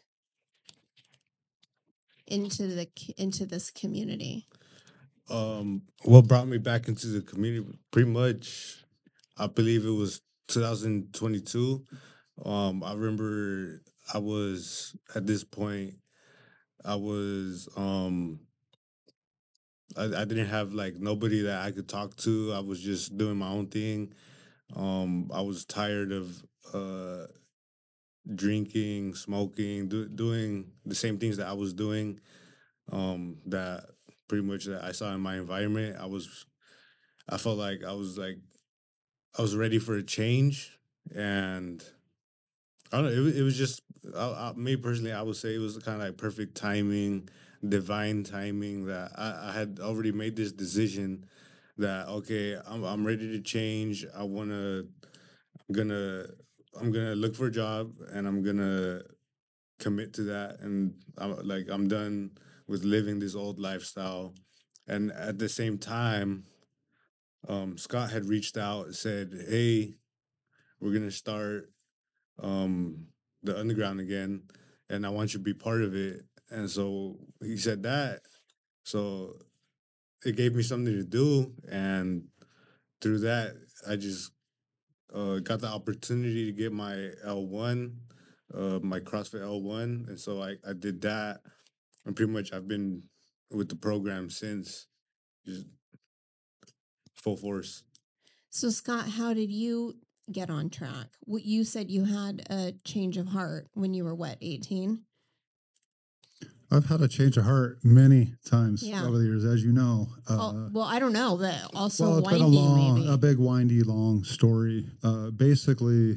into this community? What brought me back into the community? Pretty much, I believe it was 2022. I remember I was at this point. I was I didn't have like nobody that I could talk to. I was just doing my own thing. I was tired of drinking, smoking, doing the same things that I was doing. That pretty much that I saw in my environment. I felt like I was ready for a change, and I don't know. It was just me personally. I would say it was kind of like perfect timing, divine timing. That I had already made this decision that okay, I'm ready to change. I'm gonna I'm gonna look for a job and I'm gonna commit to that, and I'm done with living this old lifestyle. And at the same time, Scott had reached out and said, "Hey, we're gonna start um, the underground again, and I want you to be part of it." And so he said that, so it gave me something to do, and through that, I just got the opportunity to get my L1, my CrossFit L1, and so I did that, and pretty much I've been with the program since, just full force. So, Scott, how did you get on track? What you said you had a change of heart when you were what, 18? I've had a change of heart many times Yeah. over the years, as you know. Well, I don't know, but also Well, it's been windy, maybe. a big, windy, long story. Basically,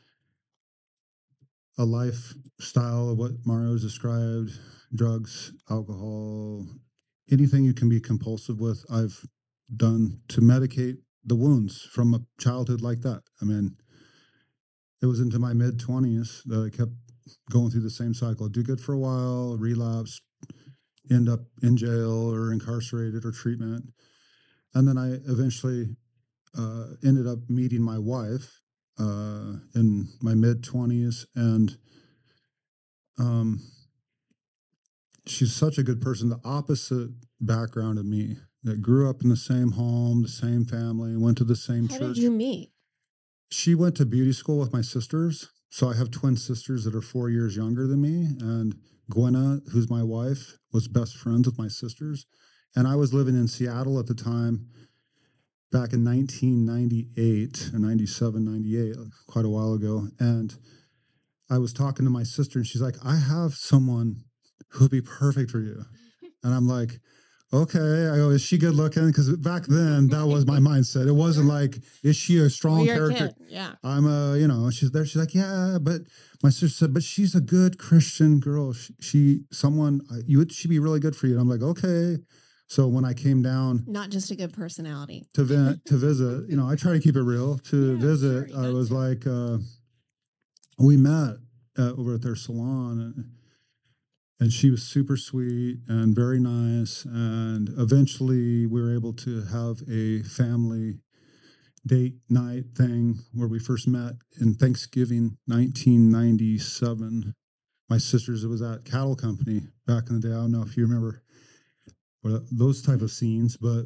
a lifestyle of what Mario's described: drugs, alcohol, anything you can be compulsive with. I've done to medicate the wounds from a childhood like that. I mean, it was into my mid-20s that I kept going through the same cycle. Do good for a while, relapse, end up in jail or incarcerated or treatment. And then I eventually ended up meeting my wife in my mid-20s. And she's such a good person, the opposite background of me, that grew up in the same home, the same family, went to the same How church. did you meet? She went to beauty school with my sisters. So I have twin sisters that are 4 years younger than me. And Gwenna, who's my wife, was best friends with my sisters. And I was living in Seattle at the time, back in 1998 or 97, 98, quite a while ago. And I was talking to my sister, and she's like, I have someone who would be perfect for you. And I'm like, okay. I go, is she good looking? Because back then that was my mindset. It wasn't like, is she a strong character? Yeah. I'm she's there. She's like, yeah, but my sister said, but she's a good Christian girl. She'd be really good for you. And I'm like, okay. So when I came down, Not just a good personality. to visit, I try to keep it real. To Yeah, visit, sure, I you was got to. like, we met over at their salon, and she was super sweet and very nice. And eventually, we were able to have a family date night thing where we first met in Thanksgiving 1997. My sister's, it was at Cattle Company back in the day. I don't know if you remember those type of scenes, but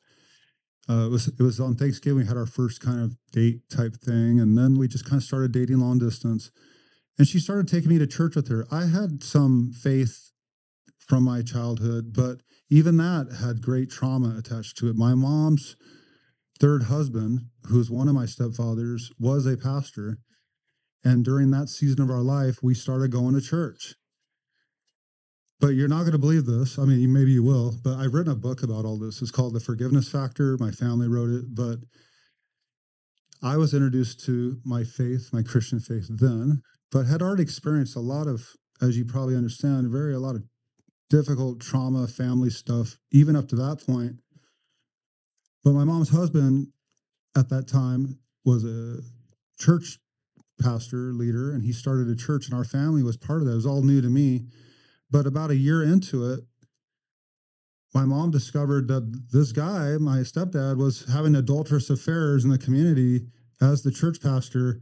it was on Thanksgiving. We had our first kind of date type thing, and then we just kind of started dating long distance. And she started taking me to church with her. I had some faith from my childhood, but even that had great trauma attached to it. My mom's third husband, who's one of my stepfathers, was a pastor. And during that season of our life, we started going to church. But you're not going to believe this. I mean, maybe you will, but I've written a book about all this. It's called The Forgiveness Factor. My family wrote it, but I was introduced to my faith, my Christian faith then, but had already experienced a lot of, as you probably understand, a lot of difficult trauma, family stuff, even up to that point. But my mom's husband at that time was a church pastor, leader, and he started a church, and our family was part of that. It was all new to me. But about a year into it, my mom discovered that this guy, my stepdad, was having adulterous affairs in the community as the church pastor.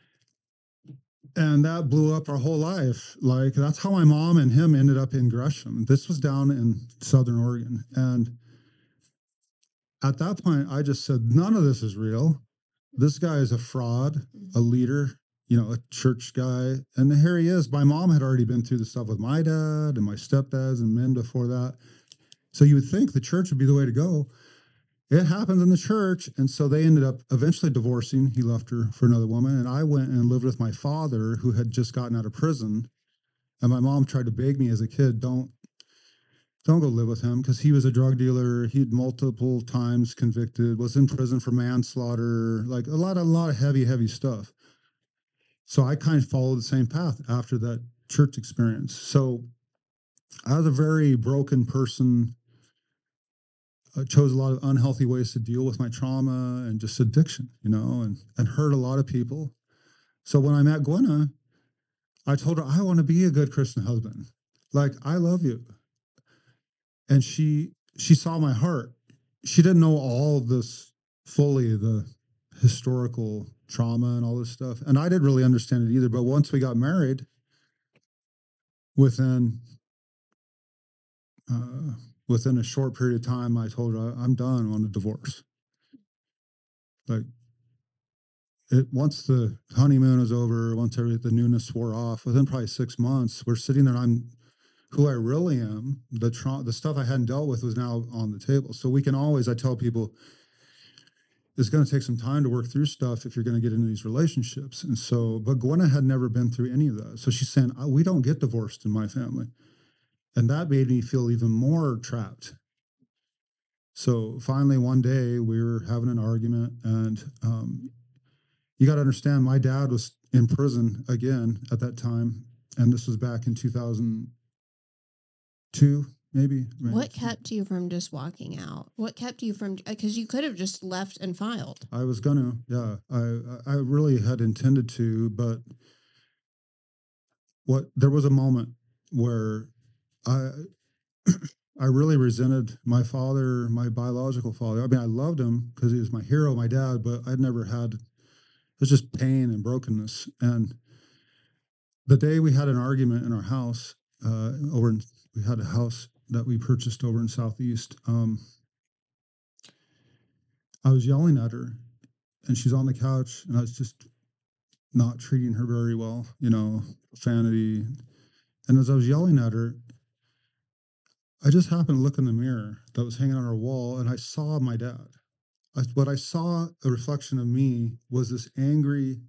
And that blew up our whole life. Like, that's how my mom and him ended up in Gresham. This was down in Southern Oregon. And at that point, I just said, none of this is real. This guy is a fraud, a leader, a church guy. And here he is. My mom had already been through the stuff with my dad and my stepdads and men before that. So you would think the church would be the way to go. It happened in the church. And so they ended up eventually divorcing. He left her for another woman. And I went and lived with my father, who had just gotten out of prison. And my mom tried to beg me as a kid, don't go live with him, because he was a drug dealer. He'd multiple times convicted, was in prison for manslaughter, like a lot of heavy stuff. So I kind of followed the same path after that church experience. So I was a very broken person. chose a lot of unhealthy ways to deal with my trauma and just addiction, and hurt a lot of people. So when I met Gwenna, I told her, I want to be a good Christian husband. Like, I love you. And she saw my heart. She didn't know all of this fully, the historical trauma and all this stuff. And I didn't really understand it either. But once we got married, within a short period of time, I told her, I'm done on a divorce. Like, once the honeymoon was over, once the newness wore off, within probably 6 months, we're sitting there and I'm who I really am. The stuff I hadn't dealt with was now on the table. So we can always, I tell people, it's going to take some time to work through stuff if you're going to get into these relationships. And so, but Gwenna had never been through any of that. So she's saying, we don't get divorced in my family. And that made me feel even more trapped. So finally, one day we were having an argument, and you got to understand, my dad was in prison again at that time. And this was back in 2002, maybe. What kept you from just walking out? What kept you from, because you could have just left and filed. I was gonna, yeah. I really had intended to, but there was a moment where I really resented my father, my biological father. I mean, I loved him because he was my hero, my dad, but I'd never had, it was just pain and brokenness. And the day we had an argument in our house, we had a house that we purchased over in Southeast. I was yelling at her, and she's on the couch, and I was just not treating her very well, profanity. And as I was yelling at her, I just happened to look in the mirror that was hanging on our wall, and I saw my dad. What I saw, a reflection of me, was this angry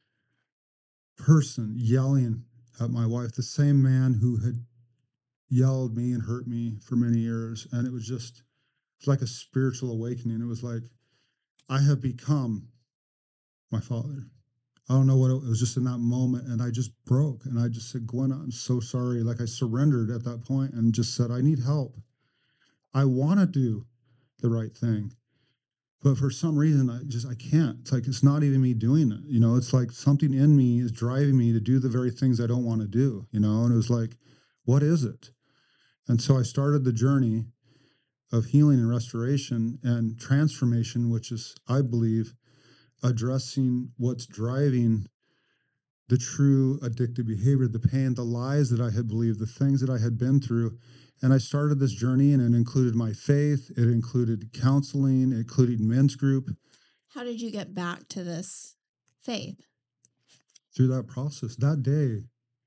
person yelling at my wife, the same man who had yelled me and hurt me for many years. And it was like a spiritual awakening. It was like, I have become my father. I don't know what it was, just in that moment. And I just broke, and I just said, Gwenna, I'm so sorry. Like, I surrendered at that point and just said, I need help. I want to do the right thing, but for some reason, I can't. It's like, it's not even me doing it. It's like something in me is driving me to do the very things I don't want to do, and it was like, what is it? And so I started the journey of healing and restoration and transformation, which is, I believe, addressing what's driving the true addictive behavior, the pain, the lies that I had believed, the things that I had been through. And I started this journey, and it included my faith. It included counseling. It included men's group. How did you get back to this faith? Through that process. That day,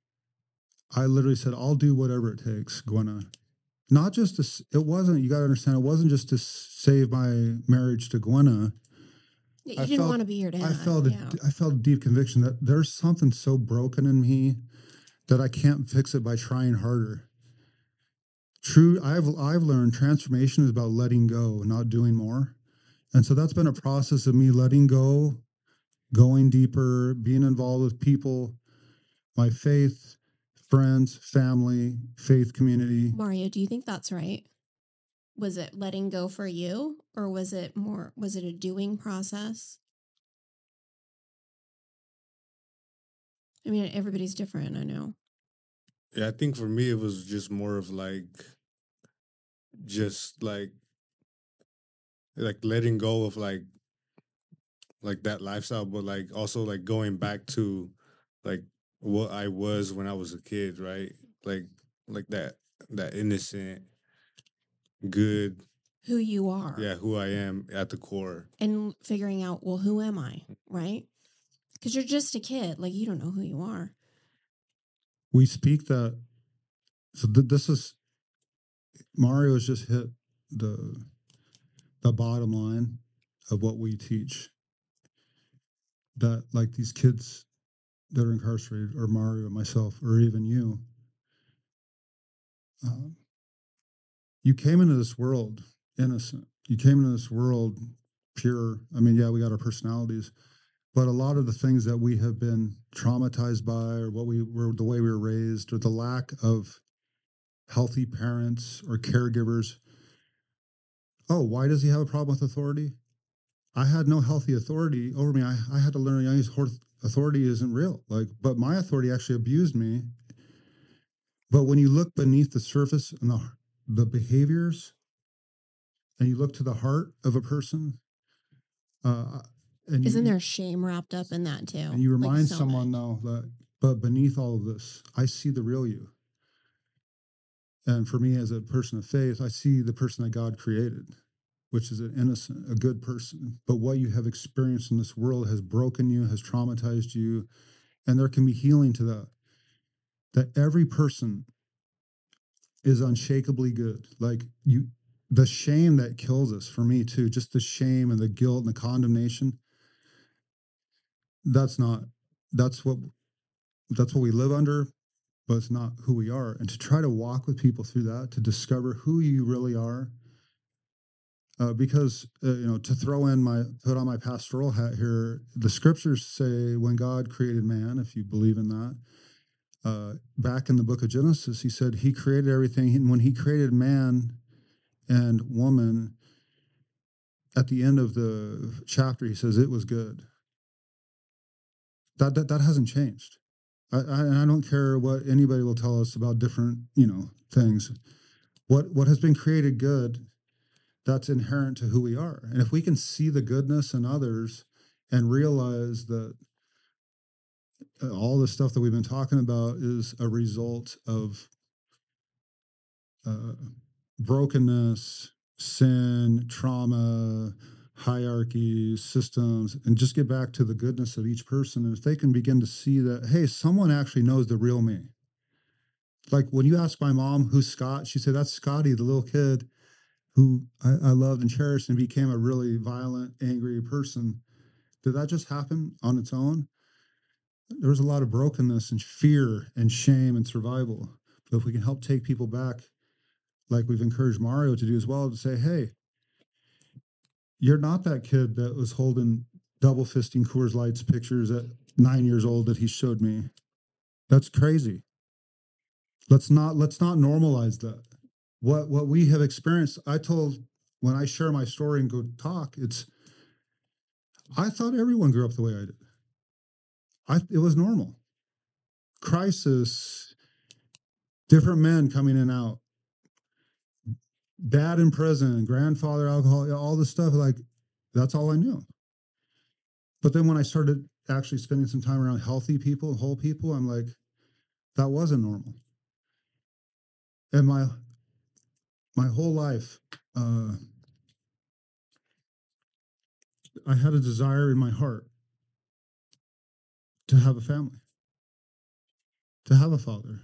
I literally said, I'll do whatever it takes, Gwenna. Not just you got to understand, it wasn't just to save my marriage to Gwenna. You didn't want to be your dad. I felt a deep conviction that there's something so broken in me that I can't fix it by trying harder. I've learned transformation is about letting go, not doing more. And so that's been a process of me letting go, going deeper, being involved with people, my faith, friends, family, faith community. Mario, do you think that's right? Was it letting go for you, or was it a doing process? I mean, everybody's different, I know. Yeah, I think for me, it was just more of just like letting go of like that lifestyle, but like also like going back to like what I was when I was a kid, right? Like that innocent, good, who you are. Yeah, who I am at the core. And figuring out, well, who am I, right? Because you're just a kid. Like, you don't know who you are. We speak that. So this is, Mario has just hit the bottom line of what we teach. That like these kids that are incarcerated, or Mario, myself, or even you, you came into this world innocent. You came into this world pure. I mean, yeah, we got our personalities, but a lot of the things that we have been traumatized by, or what we were, the way we were raised, or the lack of healthy parents or caregivers, Oh, why does he have a problem with authority? I had no healthy authority over me. I had to learn young age authority isn't real. Like, but my authority actually abused me. But when you look beneath the surface and the behaviors, and you look to the heart of a person, uh, and Isn't you there shame wrapped up in that too? and you Like remind so someone much. though that, but beneath all of this, I see the real you. And for me, as a person of faith, I see the person that God created, which is an innocent, a good person. But what you have experienced in this world has broken you, has traumatized you, and there can be healing to that. That every person is unshakably good. Like you, the shame that kills us, for me too, just the shame and the guilt and the condemnation. That's not. That's what. That's what we live under, but it's not who we are. And to try to walk with people through that, to discover who you really are, because to put on my pastoral hat here, the scriptures say when God created man, if you believe in that, back in the book of Genesis, he said he created everything. And when he created man and woman, at the end of the chapter, he says it was good. That hasn't changed. I don't care what anybody will tell us about different things. What has been created good, that's inherent to who we are. And if we can see the goodness in others and realize that all the stuff that we've been talking about is a result of uh, brokenness, sin, trauma, hierarchies, systems, and just get back to the goodness of each person. And if they can begin to see that, hey, someone actually knows the real me. Like when you ask my mom, who's Scott, she said, that's Scotty, the little kid who I loved and cherished and became a really violent, angry person. Did that just happen on its own? There was a lot of brokenness and fear and shame and survival. But if we can help take people back, like we've encouraged Mario to do as well, to say, hey, you're not that kid that was holding double fisting Coors Lights pictures at 9 years old that he showed me. That's crazy. Let's not normalize that. What we have experienced, I told when I share my story and go talk, I thought everyone grew up the way I did. It was normal. Crisis, different men coming in and out, dad in prison, grandfather alcohol, all this stuff. Like that's all I knew. But then when I started actually spending some time around healthy people, whole people, I'm like, that wasn't normal. And my whole life, I had a desire in my heart to have a family, to have a father.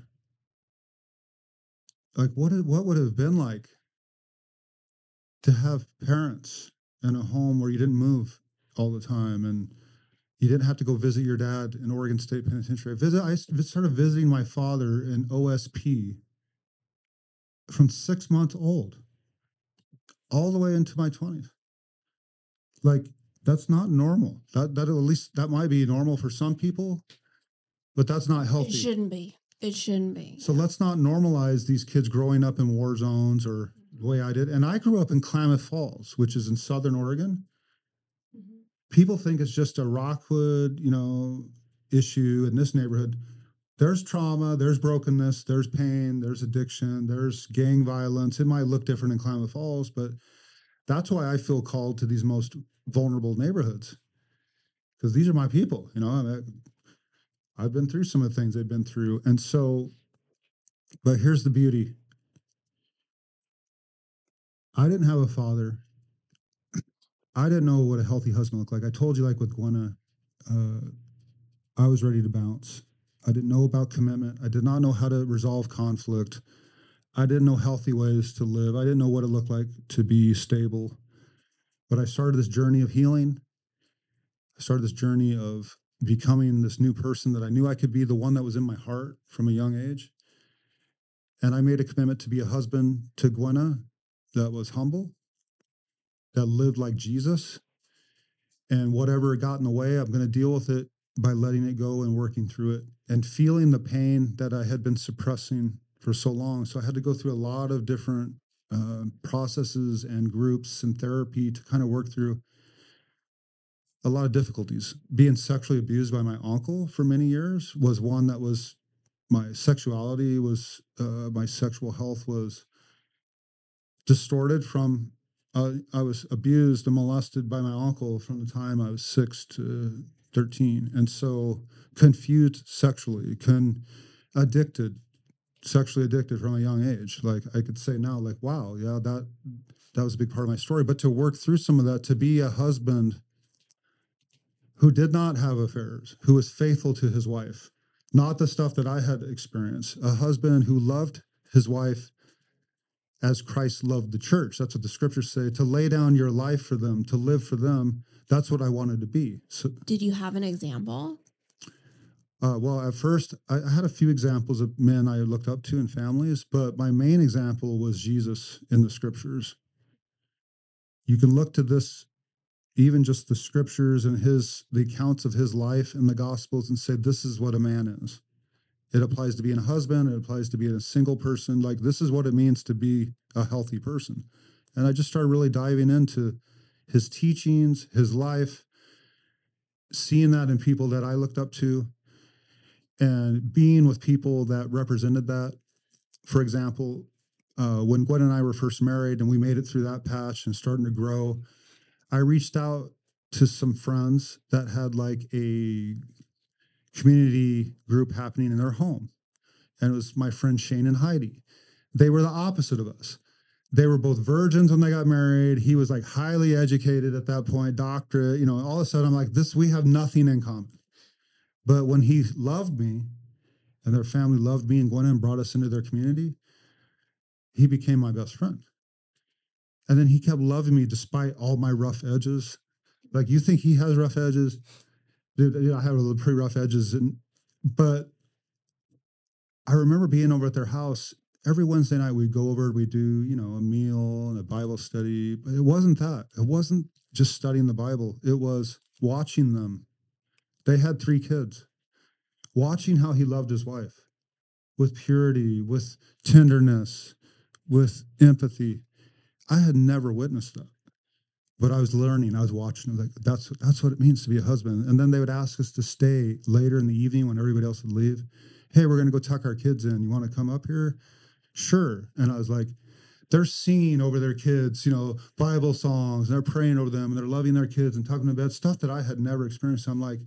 Like what would it have been like to have parents in a home where you didn't move all the time and you didn't have to go visit your dad in Oregon State Penitentiary. I started visiting my father in OSP from 6 months old all the way into my 20s. Like that's not normal. That at least that might be normal for some people, but that's not healthy. It shouldn't be. It shouldn't be. So let's not normalize these kids growing up in war zones or the way I did. And I grew up in Klamath Falls, which is in Southern Oregon. Mm-hmm. People think it's just a Rockwood, issue in this neighborhood. There's trauma, there's brokenness, there's pain, there's addiction, there's gang violence. It might look different in Klamath Falls, but that's why I feel called to these most vulnerable neighborhoods, because these are my people. I've been through some of the things they've been through. And so, but here's the beauty. I didn't have a father. I didn't know what a healthy husband looked like. I told you, like with Gwenna, I was ready to bounce. I didn't know about commitment. I did not know how to resolve conflict. I didn't know healthy ways to live. I didn't know what it looked like to be stable. But I started this journey of healing. I started this journey of becoming this new person that I knew I could be, the one that was in my heart from a young age. And I made a commitment to be a husband to Gwenna that was humble, that lived like Jesus. And whatever got in the way, I'm going to deal with it by letting it go and working through it and feeling the pain that I had been suppressing for so long. So I had to go through a lot of different processes and groups and therapy to kind of work through a lot of difficulties. Being sexually abused by my uncle for many years was one that was my sexuality was my sexual health was distorted from I was abused and molested by my uncle from the time I was 6 to 13, and so confused sexually, addicted, sexually addicted from a young age. Like I could say now, like, wow, yeah, that was a big part of my story. But to work through some of that, to be a husband who did not have affairs, who was faithful to his wife, not the stuff that I had experienced, a husband who loved his wife as Christ loved the church. That's what the scriptures say, to lay down your life for them, to live for them. That's what I wanted to be. So, Did you have an example? well, at first, I had a few examples of men I looked up to in families, but my main example was Jesus in the scriptures. You can look to this, even just the scriptures and the accounts of his life in the gospels, and say, this is what a man is. It applies to being a husband. It applies to being a single person. Like, this is what it means to be a healthy person. And I just started really diving into his teachings, his life, seeing that in people that I looked up to, and being with people that represented that. For example, when Gwen and I were first married and we made it through that patch and starting to grow, I reached out to some friends that had like a community group happening in their home. And it was my friend Shane and Heidi. They were the opposite of us. They were both virgins when they got married. He was like highly educated at that point, doctorate, all of a sudden I'm like, we have nothing in common. But when he loved me and their family loved me and Gwen and brought us into their community, he became my best friend. And then he kept loving me despite all my rough edges. Like, you think he has rough edges? Dude, I have a little pretty rough edges. But I remember being over at their house every Wednesday night. We'd go over, we'd do, a meal and a Bible study. But it wasn't that. It wasn't just studying the Bible. It was watching them. They had 3 kids. Watching how he loved his wife with purity, with tenderness, with empathy. I had never witnessed that. But I was learning, I was watching, like, that's what it means to be a husband. And then they would ask us to stay later in the evening when everybody else would leave. Hey, we're going to go tuck our kids in. You want to come up here? Sure. And I was like, they're singing over their kids, Bible songs, and they're praying over them, and they're loving their kids and tucking them in bed, stuff that I had never experienced. I'm like,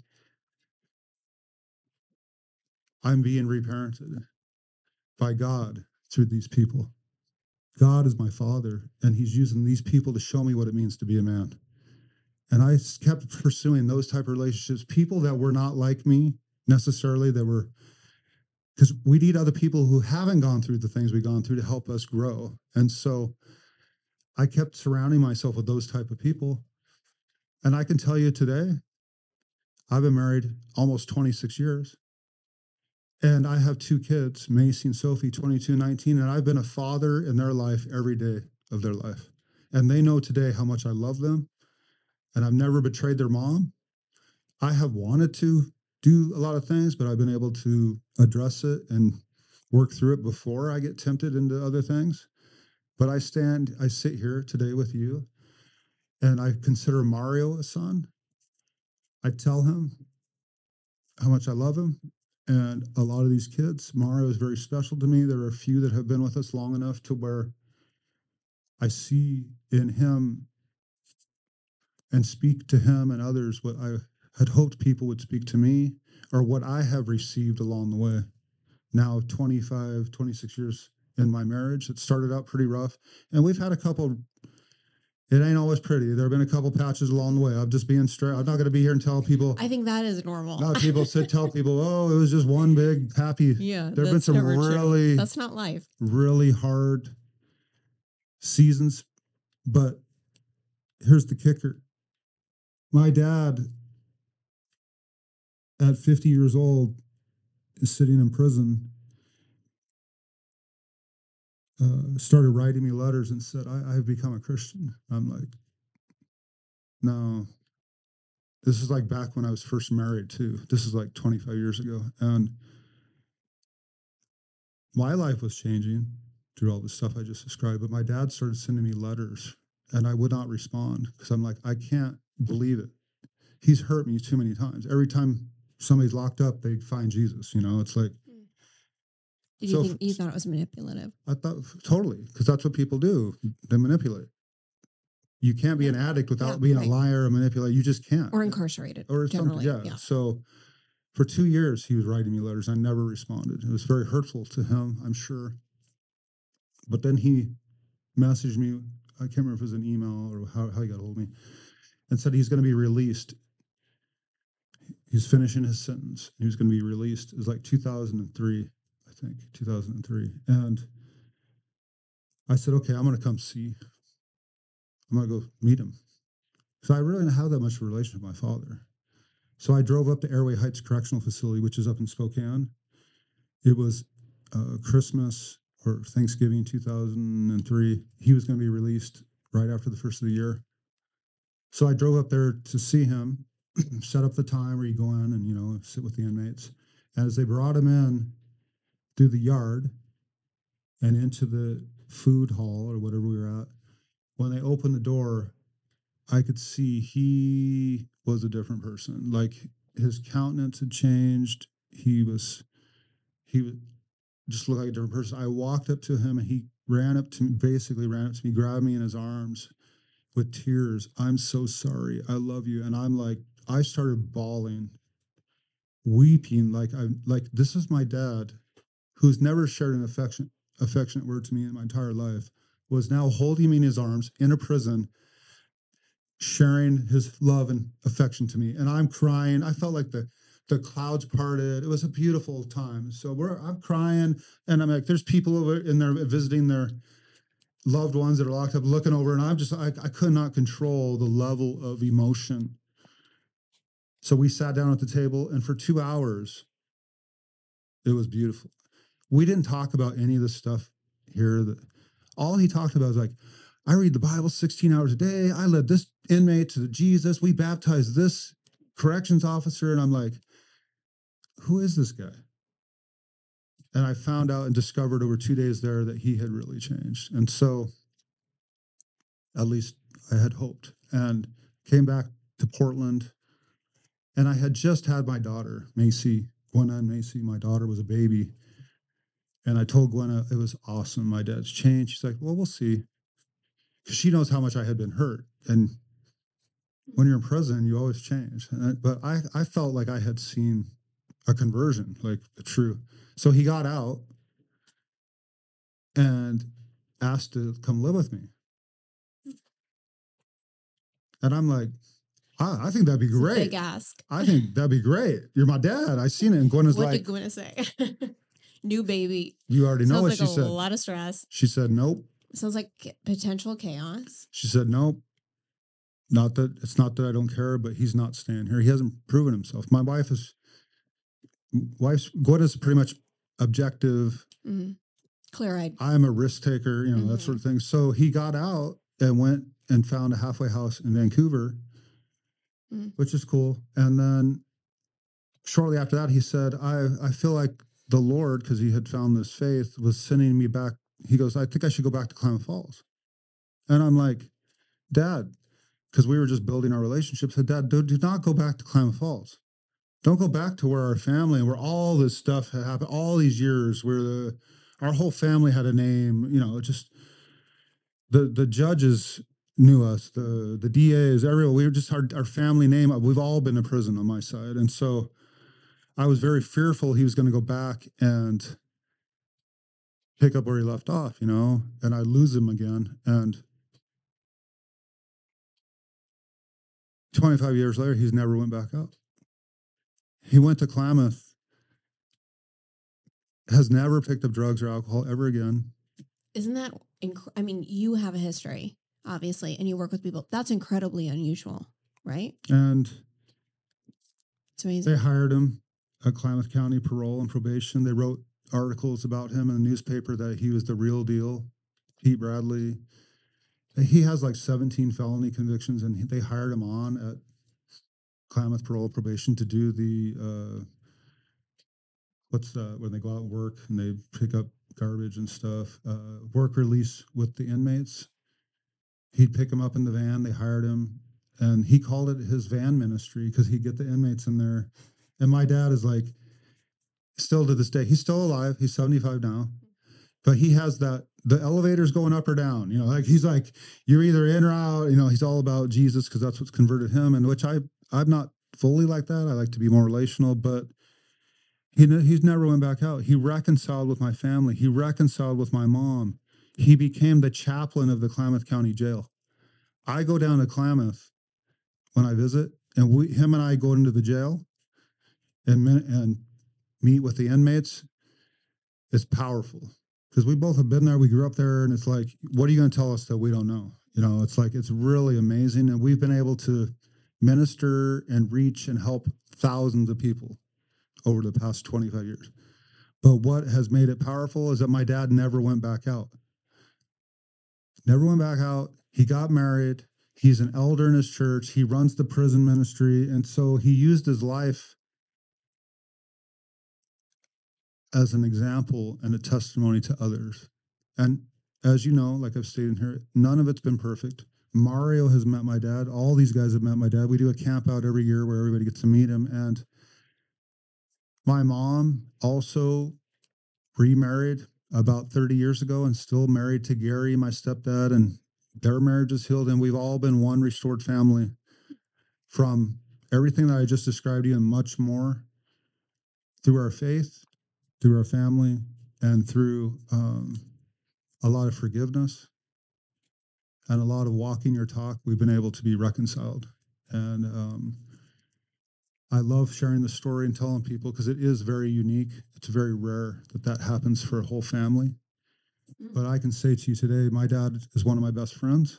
I'm being reparented by God through these people. God is my father, and he's using these people to show me what it means to be a man. And I kept pursuing those type of relationships, people that were not like me necessarily, because we need other people who haven't gone through the things we've gone through to help us grow. And so I kept surrounding myself with those type of people. And I can tell you today, I've been married almost 26 years. And I have 2 kids, Macy and Sophie, 22 and 19, and I've been a father in their life every day of their life. And they know today how much I love them, and I've never betrayed their mom. I have wanted to do a lot of things, but I've been able to address it and work through it before I get tempted into other things. But I sit here today with you, and I consider Mario a son. I tell him how much I love him. And a lot of these kids, Mario is very special to me. There are a few that have been with us long enough to where I see in him and speak to him and others what I had hoped people would speak to me, or what I have received along the way. Now 25, 26 years in my marriage. It started out pretty rough. And we've had a couple. It ain't always pretty. There have been a couple patches along the way. I'm just being straight. I'm not going to be here and tell people. I think that is normal. Not tell people, oh, it was just one big happy. Yeah, there have been some really, that's not life. Really hard seasons. But here's the kicker. My dad, at 50 years old, is sitting in prison. Started writing me letters and said, I've become a Christian. I'm like, no. This is like back when I was first married too. This is like 25 years ago. And my life was changing. through all the stuff I just described. But my dad started sending me letters, and I would not respond because I'm like, I can't believe it. He's hurt me too many times. Every time somebody's locked up, they find Jesus. It's like. Did you think you thought it was manipulative? I thought totally, because that's what people do. They manipulate. You can't be an addict without being a liar or manipulator. You just can't. Or incarcerated. Or something. Yeah. So for 2 years, he was writing me letters. I never responded. It was very hurtful to him, I'm sure. But then he messaged me. I can't remember if it was an email or how he got a hold of me, and said he's going to be released. He's finishing his sentence. He was going to be released. It was like 2003, I think, 2003. And I said, okay, I'm going to come see. I'm going to go meet him. So I really didn't have that much of a relationship with my father. So I drove up to Airway Heights Correctional Facility, which is up in Spokane. It was Christmas or Thanksgiving 2003. He was going to be released right after the first of the year. So I drove up there to see him, set up the time where you go in and, sit with the inmates. As they brought him in through the yard and into the food hall or whatever we were at, when they opened the door, I could see he was a different person. Like his countenance had changed. He just looked like a different person. I walked up to him and he basically ran up to me, grabbed me in his arms with tears. I'm so sorry. I love you. And I'm like, I started bawling, weeping. Like this is my dad, who's never shared an affectionate word to me in my entire life, was now holding me in his arms in a prison, sharing his love and affection to me. And I'm crying. I felt like the clouds parted. It was a beautiful time. So I'm crying, and I'm like, there's people over in there visiting their loved ones that are locked up, looking over, and I could not control the level of emotion. So we sat down at the table, and for 2 hours, it was beautiful. We didn't talk about any of this stuff here. All he talked about was like, I read the Bible 16 hours a day. I led this inmate to Jesus. We baptized this corrections officer. And I'm like, who is this guy? And I found out and discovered over 2 days there that he had really changed. And so at least I had hoped, and came back to Portland. And I had just had my daughter, Macy, Gwenna and Macy. My daughter was a baby. And I told Gwenna, it was awesome. My dad's changed. She's like, well, we'll see. Because she knows how much I had been hurt. And when you're in prison, you always change. But I felt like I had seen a conversion, like a true. So he got out and asked to come live with me. And I'm like, I think that'd be great. Big ask. I think that'd be great. You're my dad. I seen it. And Gwenna's what like, did Gwenna say? New baby. You already know what she said. A lot of stress. She said, nope. Sounds like potential chaos. She said, nope. It's not that I don't care, but he's not staying here. He hasn't proven himself. My wife's Gwenna's pretty much objective. Mm-hmm. Clear-eyed. I'm a risk taker, that sort of thing. So he got out and went and found a halfway house in Vancouver, which is cool. And then shortly after that, he said, I feel like the Lord, because he had found this faith, was sending me back. He goes, I think I should go back to Klamath Falls. And I'm like, Dad, because we were just building our relationship, said, Dad, do not go back to Klamath Falls. Don't go back to where our family, where all this stuff had happened, all these years, where our whole family had a name, just the judges knew us, the DAs, everyone. We were just our family name. We've all been to prison on my side. And so I was very fearful he was going to go back and pick up where he left off, and I lose him again. And 25 years later, he's never went back up. He went to Klamath, has never picked up drugs or alcohol ever again. Isn't that, you have a history, obviously, and you work with people. That's incredibly unusual, right? And it's amazing. They hired him at Klamath County Parole and Probation. They wrote articles about him in the newspaper that he was the real deal, Pete Bradley. He has like 17 felony convictions, and they hired him on at Klamath Parole and Probation to do the when they go out and work and they pick up garbage and stuff. Work release with the inmates. He'd pick them up in the van. They hired him, and he called it his van ministry because he'd get the inmates in there. And my dad is like, still to this day, he's still alive. He's 75 now, but he has that the elevator's going up or down. You know, like he's like, you're either in or out. You know, he's all about Jesus because that's what's converted him, and which I'm not fully like that. I like to be more relational, but he's never went back out. He reconciled with my family. He reconciled with my mom. He became the chaplain of the Klamath County Jail. I go down to Klamath when I visit, and him and I go into the jail and meet with the inmates. It's powerful because we both have been there. We grew up there, and it's like, what are you going to tell us that we don't know? You know, it's like, it's really amazing. And we've been able to minister and reach and help thousands of people over the past 25 years. But what has made it powerful is that my dad never went back out. Never went back out. He got married. He's an elder in his church. He runs the prison ministry. And so he used his life as an example and a testimony to others. And as you know, like I've stated here, none of it's been perfect. Mario has met my dad. All these guys have met my dad. We do a camp out every year where everybody gets to meet him. And my mom also remarried about 30 years ago and still married to Gary, my stepdad, and their marriage is healed. And we've all been one restored family from everything that I just described to you and much more through our faith, through our family, and through a lot of forgiveness and a lot of walking your talk. We've been able to be reconciled. And I love sharing the story and telling people because it is very unique. It's very rare that that happens for a whole family. But I can say to you today, my dad is one of my best friends.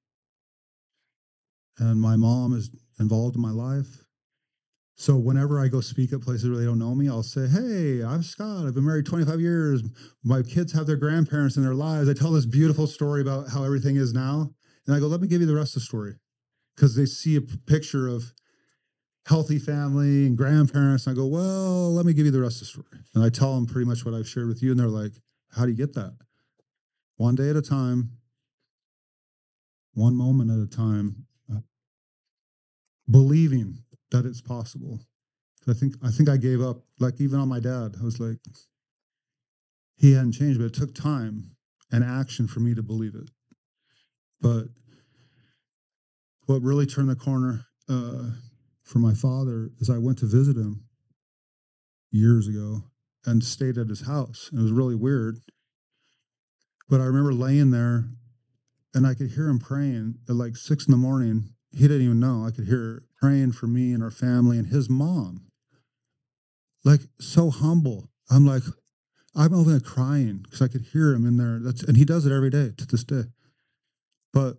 And my mom is involved in my life. So whenever I go speak at places where they don't know me, I'll say, hey, I'm Scott. I've been married 25 years. My kids have their grandparents in their lives. I tell this beautiful story about how everything is now. And I go, let me give you the rest of the story. Because they see a picture of healthy family and grandparents. And I go, well, let me give you the rest of the story. And I tell them pretty much what I've shared with you. And they're like, how do you get that? One day at a time, one moment at a time, believing that it's possible. I think I gave up, like even on my dad. I was like, he hadn't changed, but it took time and action for me to believe it. But what really turned the corner for my father is I went to visit him years ago and stayed at his house. And it was really weird. But I remember laying there and I could hear him praying at like 6 a.m. He didn't even know. I could hear praying for me and our family and his mom. Like so humble. I'm like, I'm over there crying because I could hear him in there. And he does it every day to this day. But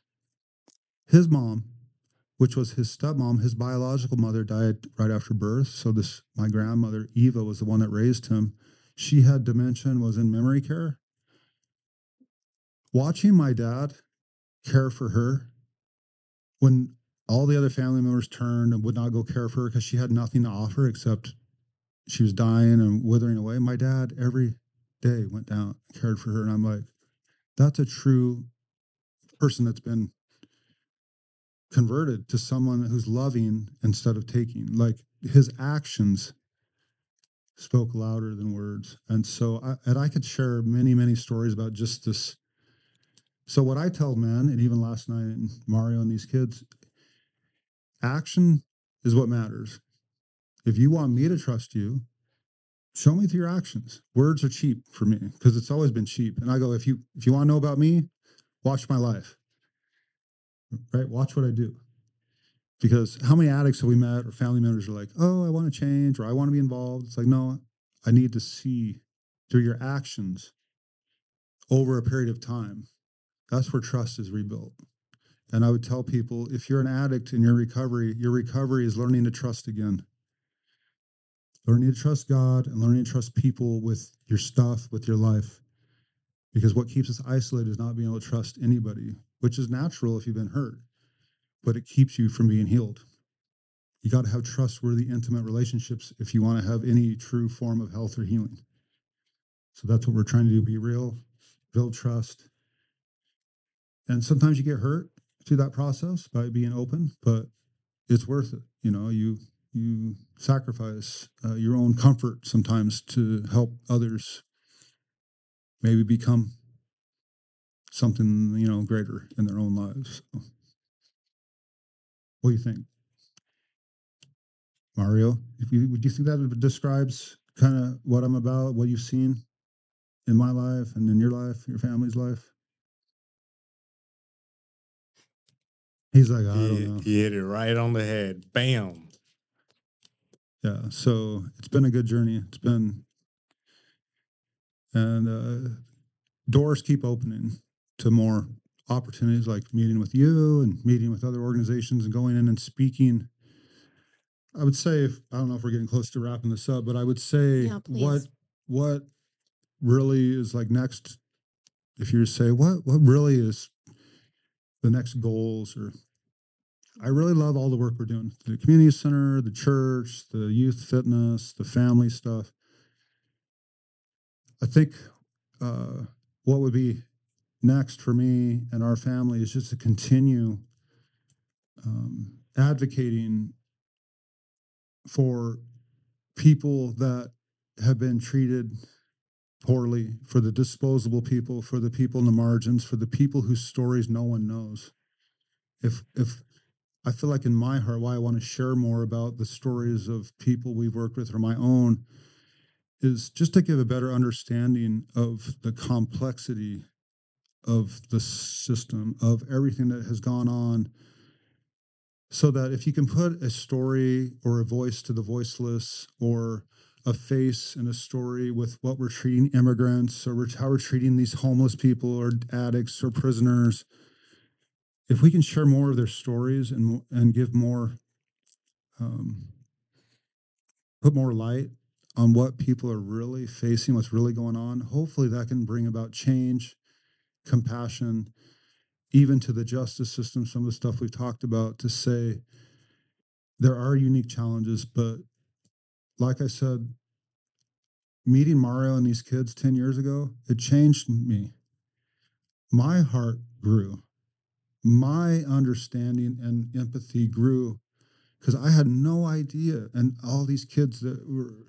his mom, which was his stepmom, his biological mother died right after birth. So my grandmother, Eva, was the one that raised him. She had dementia and was in memory care. Watching my dad care for her when all the other family members turned and would not go care for her because she had nothing to offer except she was dying and withering away. My dad every day went down, cared for her. And I'm like, that's a true person that's been converted to someone who's loving instead of taking. Like his actions spoke louder than words. And so I could share many, many stories about just this. So what I tell men, and even last night, and Mario and these kids, action is what matters. If you want me to trust you, show me through your actions. Words are cheap for me because it's always been cheap. And I go, if you want to know about me, watch my life, right? Watch what I do. Because how many addicts have we met or family members are like, oh, I want to change or I want to be involved. It's like, no, I need to see through your actions over a period of time. That's where trust is rebuilt. And I would tell people, if you're an addict in your recovery is learning to trust again. Learning to trust God and learning to trust people with your stuff, with your life. Because what keeps us isolated is not being able to trust anybody, which is natural if you've been hurt, but it keeps you from being healed. You got to have trustworthy, intimate relationships if you want to have any true form of health or healing. So that's what we're trying to do, be real, build trust. And sometimes you get hurt through that process by being open, but it's worth it. You sacrifice your own comfort sometimes to help others maybe become something, greater in their own lives. So, what do you think, Mario? Would you think that describes kind of what I'm about, what you've seen in my life and in your life, your family's life? He's like, I don't know. He hit it right on the head. Bam. Yeah. So it's been a good journey. And doors keep opening to more opportunities, like meeting with you and meeting with other organizations and going in and speaking. I would say, I don't know if we're getting close to wrapping this up, but I would say Yeah, please. what really is like next, if you say what really is the next goals, or I really love all the work we're doing, the community center, the church, the youth fitness, the family stuff. I think what would be next for me and our family is just to continue advocating for people that have been treated poorly, for the disposable people, for the people in the margins, for the people whose stories no one knows. If I feel like in my heart, why I want to share more about the stories of people we've worked with or my own is just to give a better understanding of the complexity of the system, of everything that has gone on, so that if you can put a story or a voice to the voiceless, or a face and a story with what we're treating immigrants, or how we're treating these homeless people or addicts or prisoners, if we can share more of their stories and give more, put more light on what people are really facing, what's really going on, hopefully that can bring about change, compassion, even to the justice system. Some of the stuff we've talked about, to say there are unique challenges, but like I said, meeting Mario and these kids 10 years ago, it changed me. My heart grew. My understanding and empathy grew, because I had no idea. And all these kids that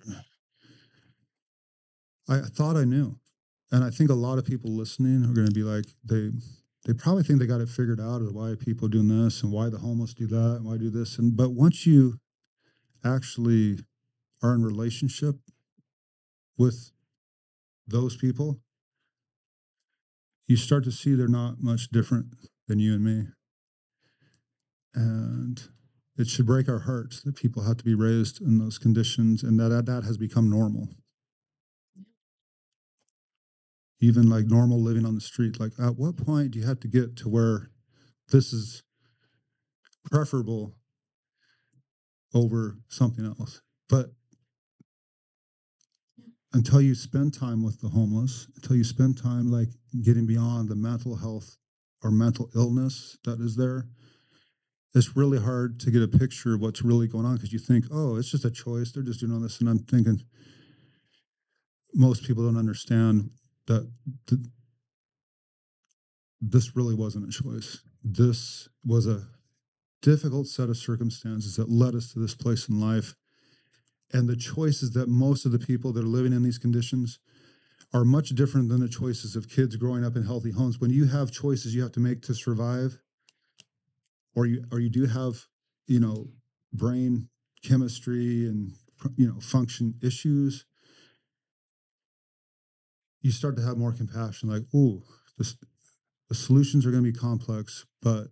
I thought I knew. And I think a lot of people listening are going to be like, they probably think they got it figured out, of why people doing this and why the homeless do that and why do this. But once you actually are in relationship with those people, you start to see they're not much different than you and me. And it should break our hearts that people have to be raised in those conditions, and that has become normal. Even like normal living on the street. Like, at what point do you have to get to where this is preferable over something else? But until you spend time with the homeless, until you spend time like getting beyond the mental health or mental illness that is there, it's really hard to get a picture of what's really going on, because you think, oh, it's just a choice. They're just doing all this. And I'm thinking most people don't understand that this really wasn't a choice. This was a difficult set of circumstances that led us to this place in life. And the choices that most of the people that are living in these conditions are much different than the choices of kids growing up in healthy homes. When you have choices you have to make to survive, or you do have, brain chemistry and function issues, you start to have more compassion. Like, ooh, the solutions are going to be complex, but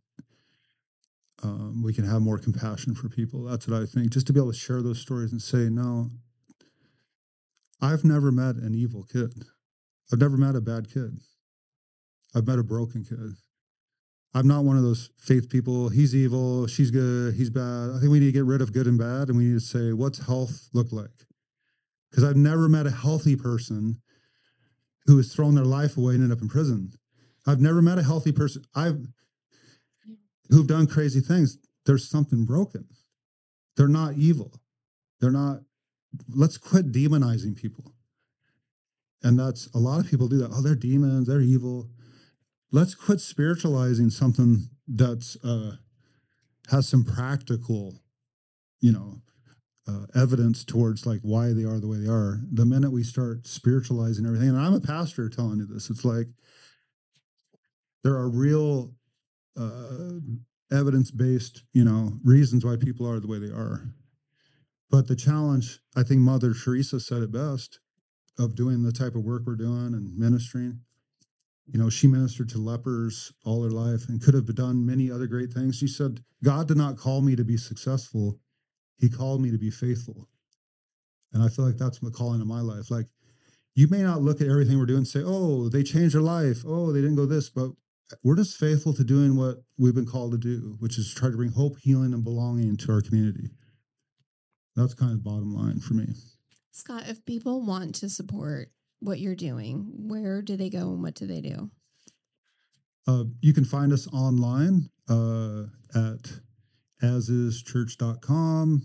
we can have more compassion for people. That's what I think. Just to be able to share those stories and say, no, I've never met an evil kid. I've never met a bad kid. I've met a broken kid. I'm not one of those faith people. He's evil. She's good. He's bad. I think we need to get rid of good and bad, and we need to say, what's health look like? Because I've never met a healthy person who has thrown their life away and ended up in prison. I've never met a healthy person who've done crazy things. There's something broken. They're not evil. They're not. Let's quit demonizing people. And that's a lot of people do that. Oh, they're demons, they're evil. Let's quit spiritualizing something that's has some practical, you know, evidence towards like why they are the way they are. The minute we start spiritualizing everything, and I'm a pastor telling you this, it's like there are real evidence-based, reasons why people are the way they are. But the challenge, I think Mother Teresa said it best, of doing the type of work we're doing and ministering. She ministered to lepers all her life and could have done many other great things. She said, God did not call me to be successful. He called me to be faithful. And I feel like that's the calling of my life. Like, you may not look at everything we're doing and say, oh, they changed their life. Oh, they didn't go this, but we're just faithful to doing what we've been called to do, which is try to bring hope, healing, and belonging to our community. That's kind of bottom line for me. Scott, if people want to support what you're doing, where do they go and what do they do? You can find us online at asischurch.com,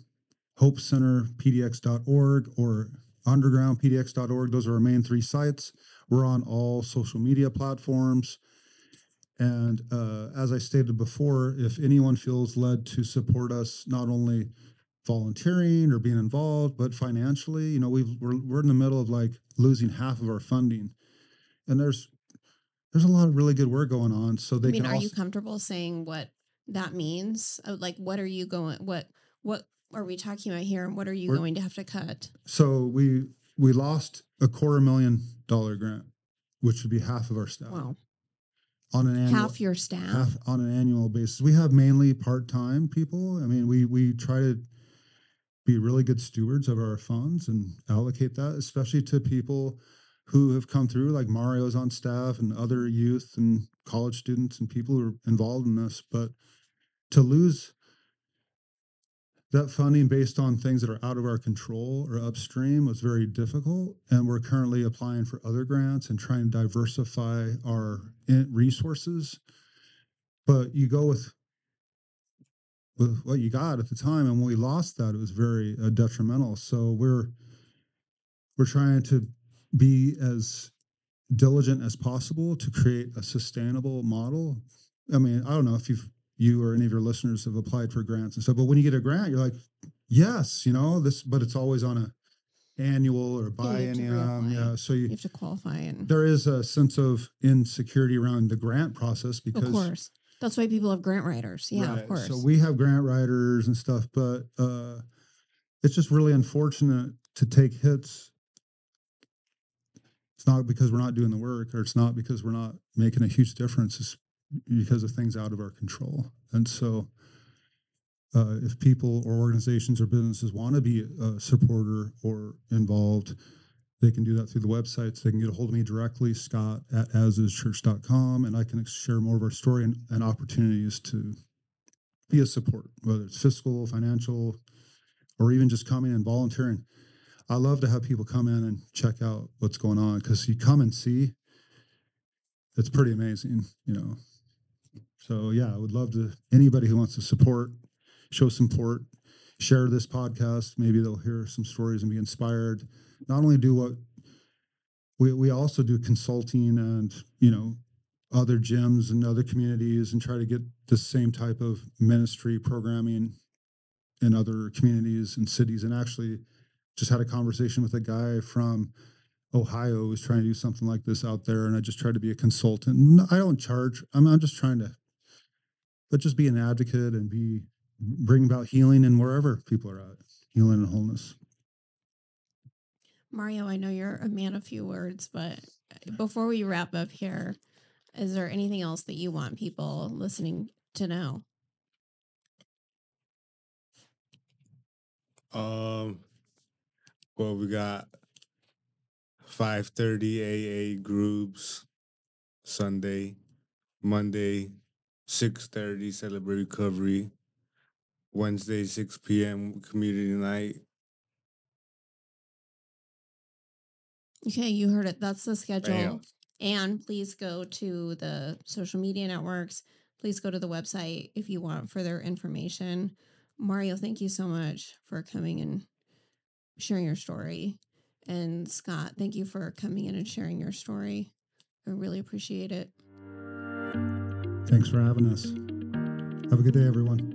hopecenterpdx.org, or undergroundpdx.org. Those are our main 3 sites. We're on all social media platforms. And as I stated before, if anyone feels led to support us, not only volunteering or being involved, but financially, we're in the middle of like losing half of our funding, and there's a lot of really good work going on. So they can. Are you comfortable saying what that means? Like, what are you going? What are we talking about here? And what are you going to have to cut? So we lost a $250,000 grant, which would be half of our staff. Wow. On an annual, half your staff on an annual basis. We have mainly part-time people. I mean, we try to be really good stewards of our funds and allocate that, especially to people who have come through, like Mario's on staff and other youth and college students and people who are involved in this. But to lose that funding based on things that are out of our control or upstream was very difficult. And we're currently applying for other grants and trying to diversify our resources. But you go with what you got at the time, and when we lost that, it was very detrimental. So we're trying to be as diligent as possible to create a sustainable model. I mean, I don't know if you or any of your listeners have applied for grants and stuff, but when you get a grant, you're like, yes, this, but it's always on a annual or biennium. Yeah, so you have to qualify, and there is a sense of insecurity around the grant process because, of course, that's why people have grant writers. Yeah, right. Of course. So we have grant writers and stuff, but it's just really unfortunate to take hits. It's not because we're not doing the work, or it's not because we're not making a huge difference. It's because of things out of our control. And so if people or organizations or businesses want to be a supporter or involved, they can do that through the websites. They can get a hold of me directly, scott@asischurch.com, and I can share more of our story and opportunities to be a support, whether it's fiscal, financial, or even just coming and volunteering. I love to have people come in and check out what's going on, because you come and see, it's pretty amazing, So yeah, I would love to, anybody who wants to support, show support, share this podcast. Maybe they'll hear some stories and be inspired. Not only do what we also do consulting and, other gyms and other communities, and try to get the same type of ministry programming in other communities and cities. And actually just had a conversation with a guy from Ohio who's trying to do something like this out there. And I just try to be a consultant. No, I don't charge. I'm just trying to, but just be an advocate and bring about healing in wherever people are at, healing and wholeness. Mario, I know you're a man of few words, but before we wrap up here, is there anything else that you want people listening to know? Well, we got 5:30 AA groups Sunday, Monday 6:30 Celebrate Recovery, Wednesday 6 p.m. Community Night. Okay, you heard it. That's the schedule. Bam. And please go to the social media networks. Please go to the website if you want further information. Mario, thank you so much for coming and sharing your story. And Scott, thank you for coming in and sharing your story. I really appreciate it. Thanks for having us. Have a good day, everyone.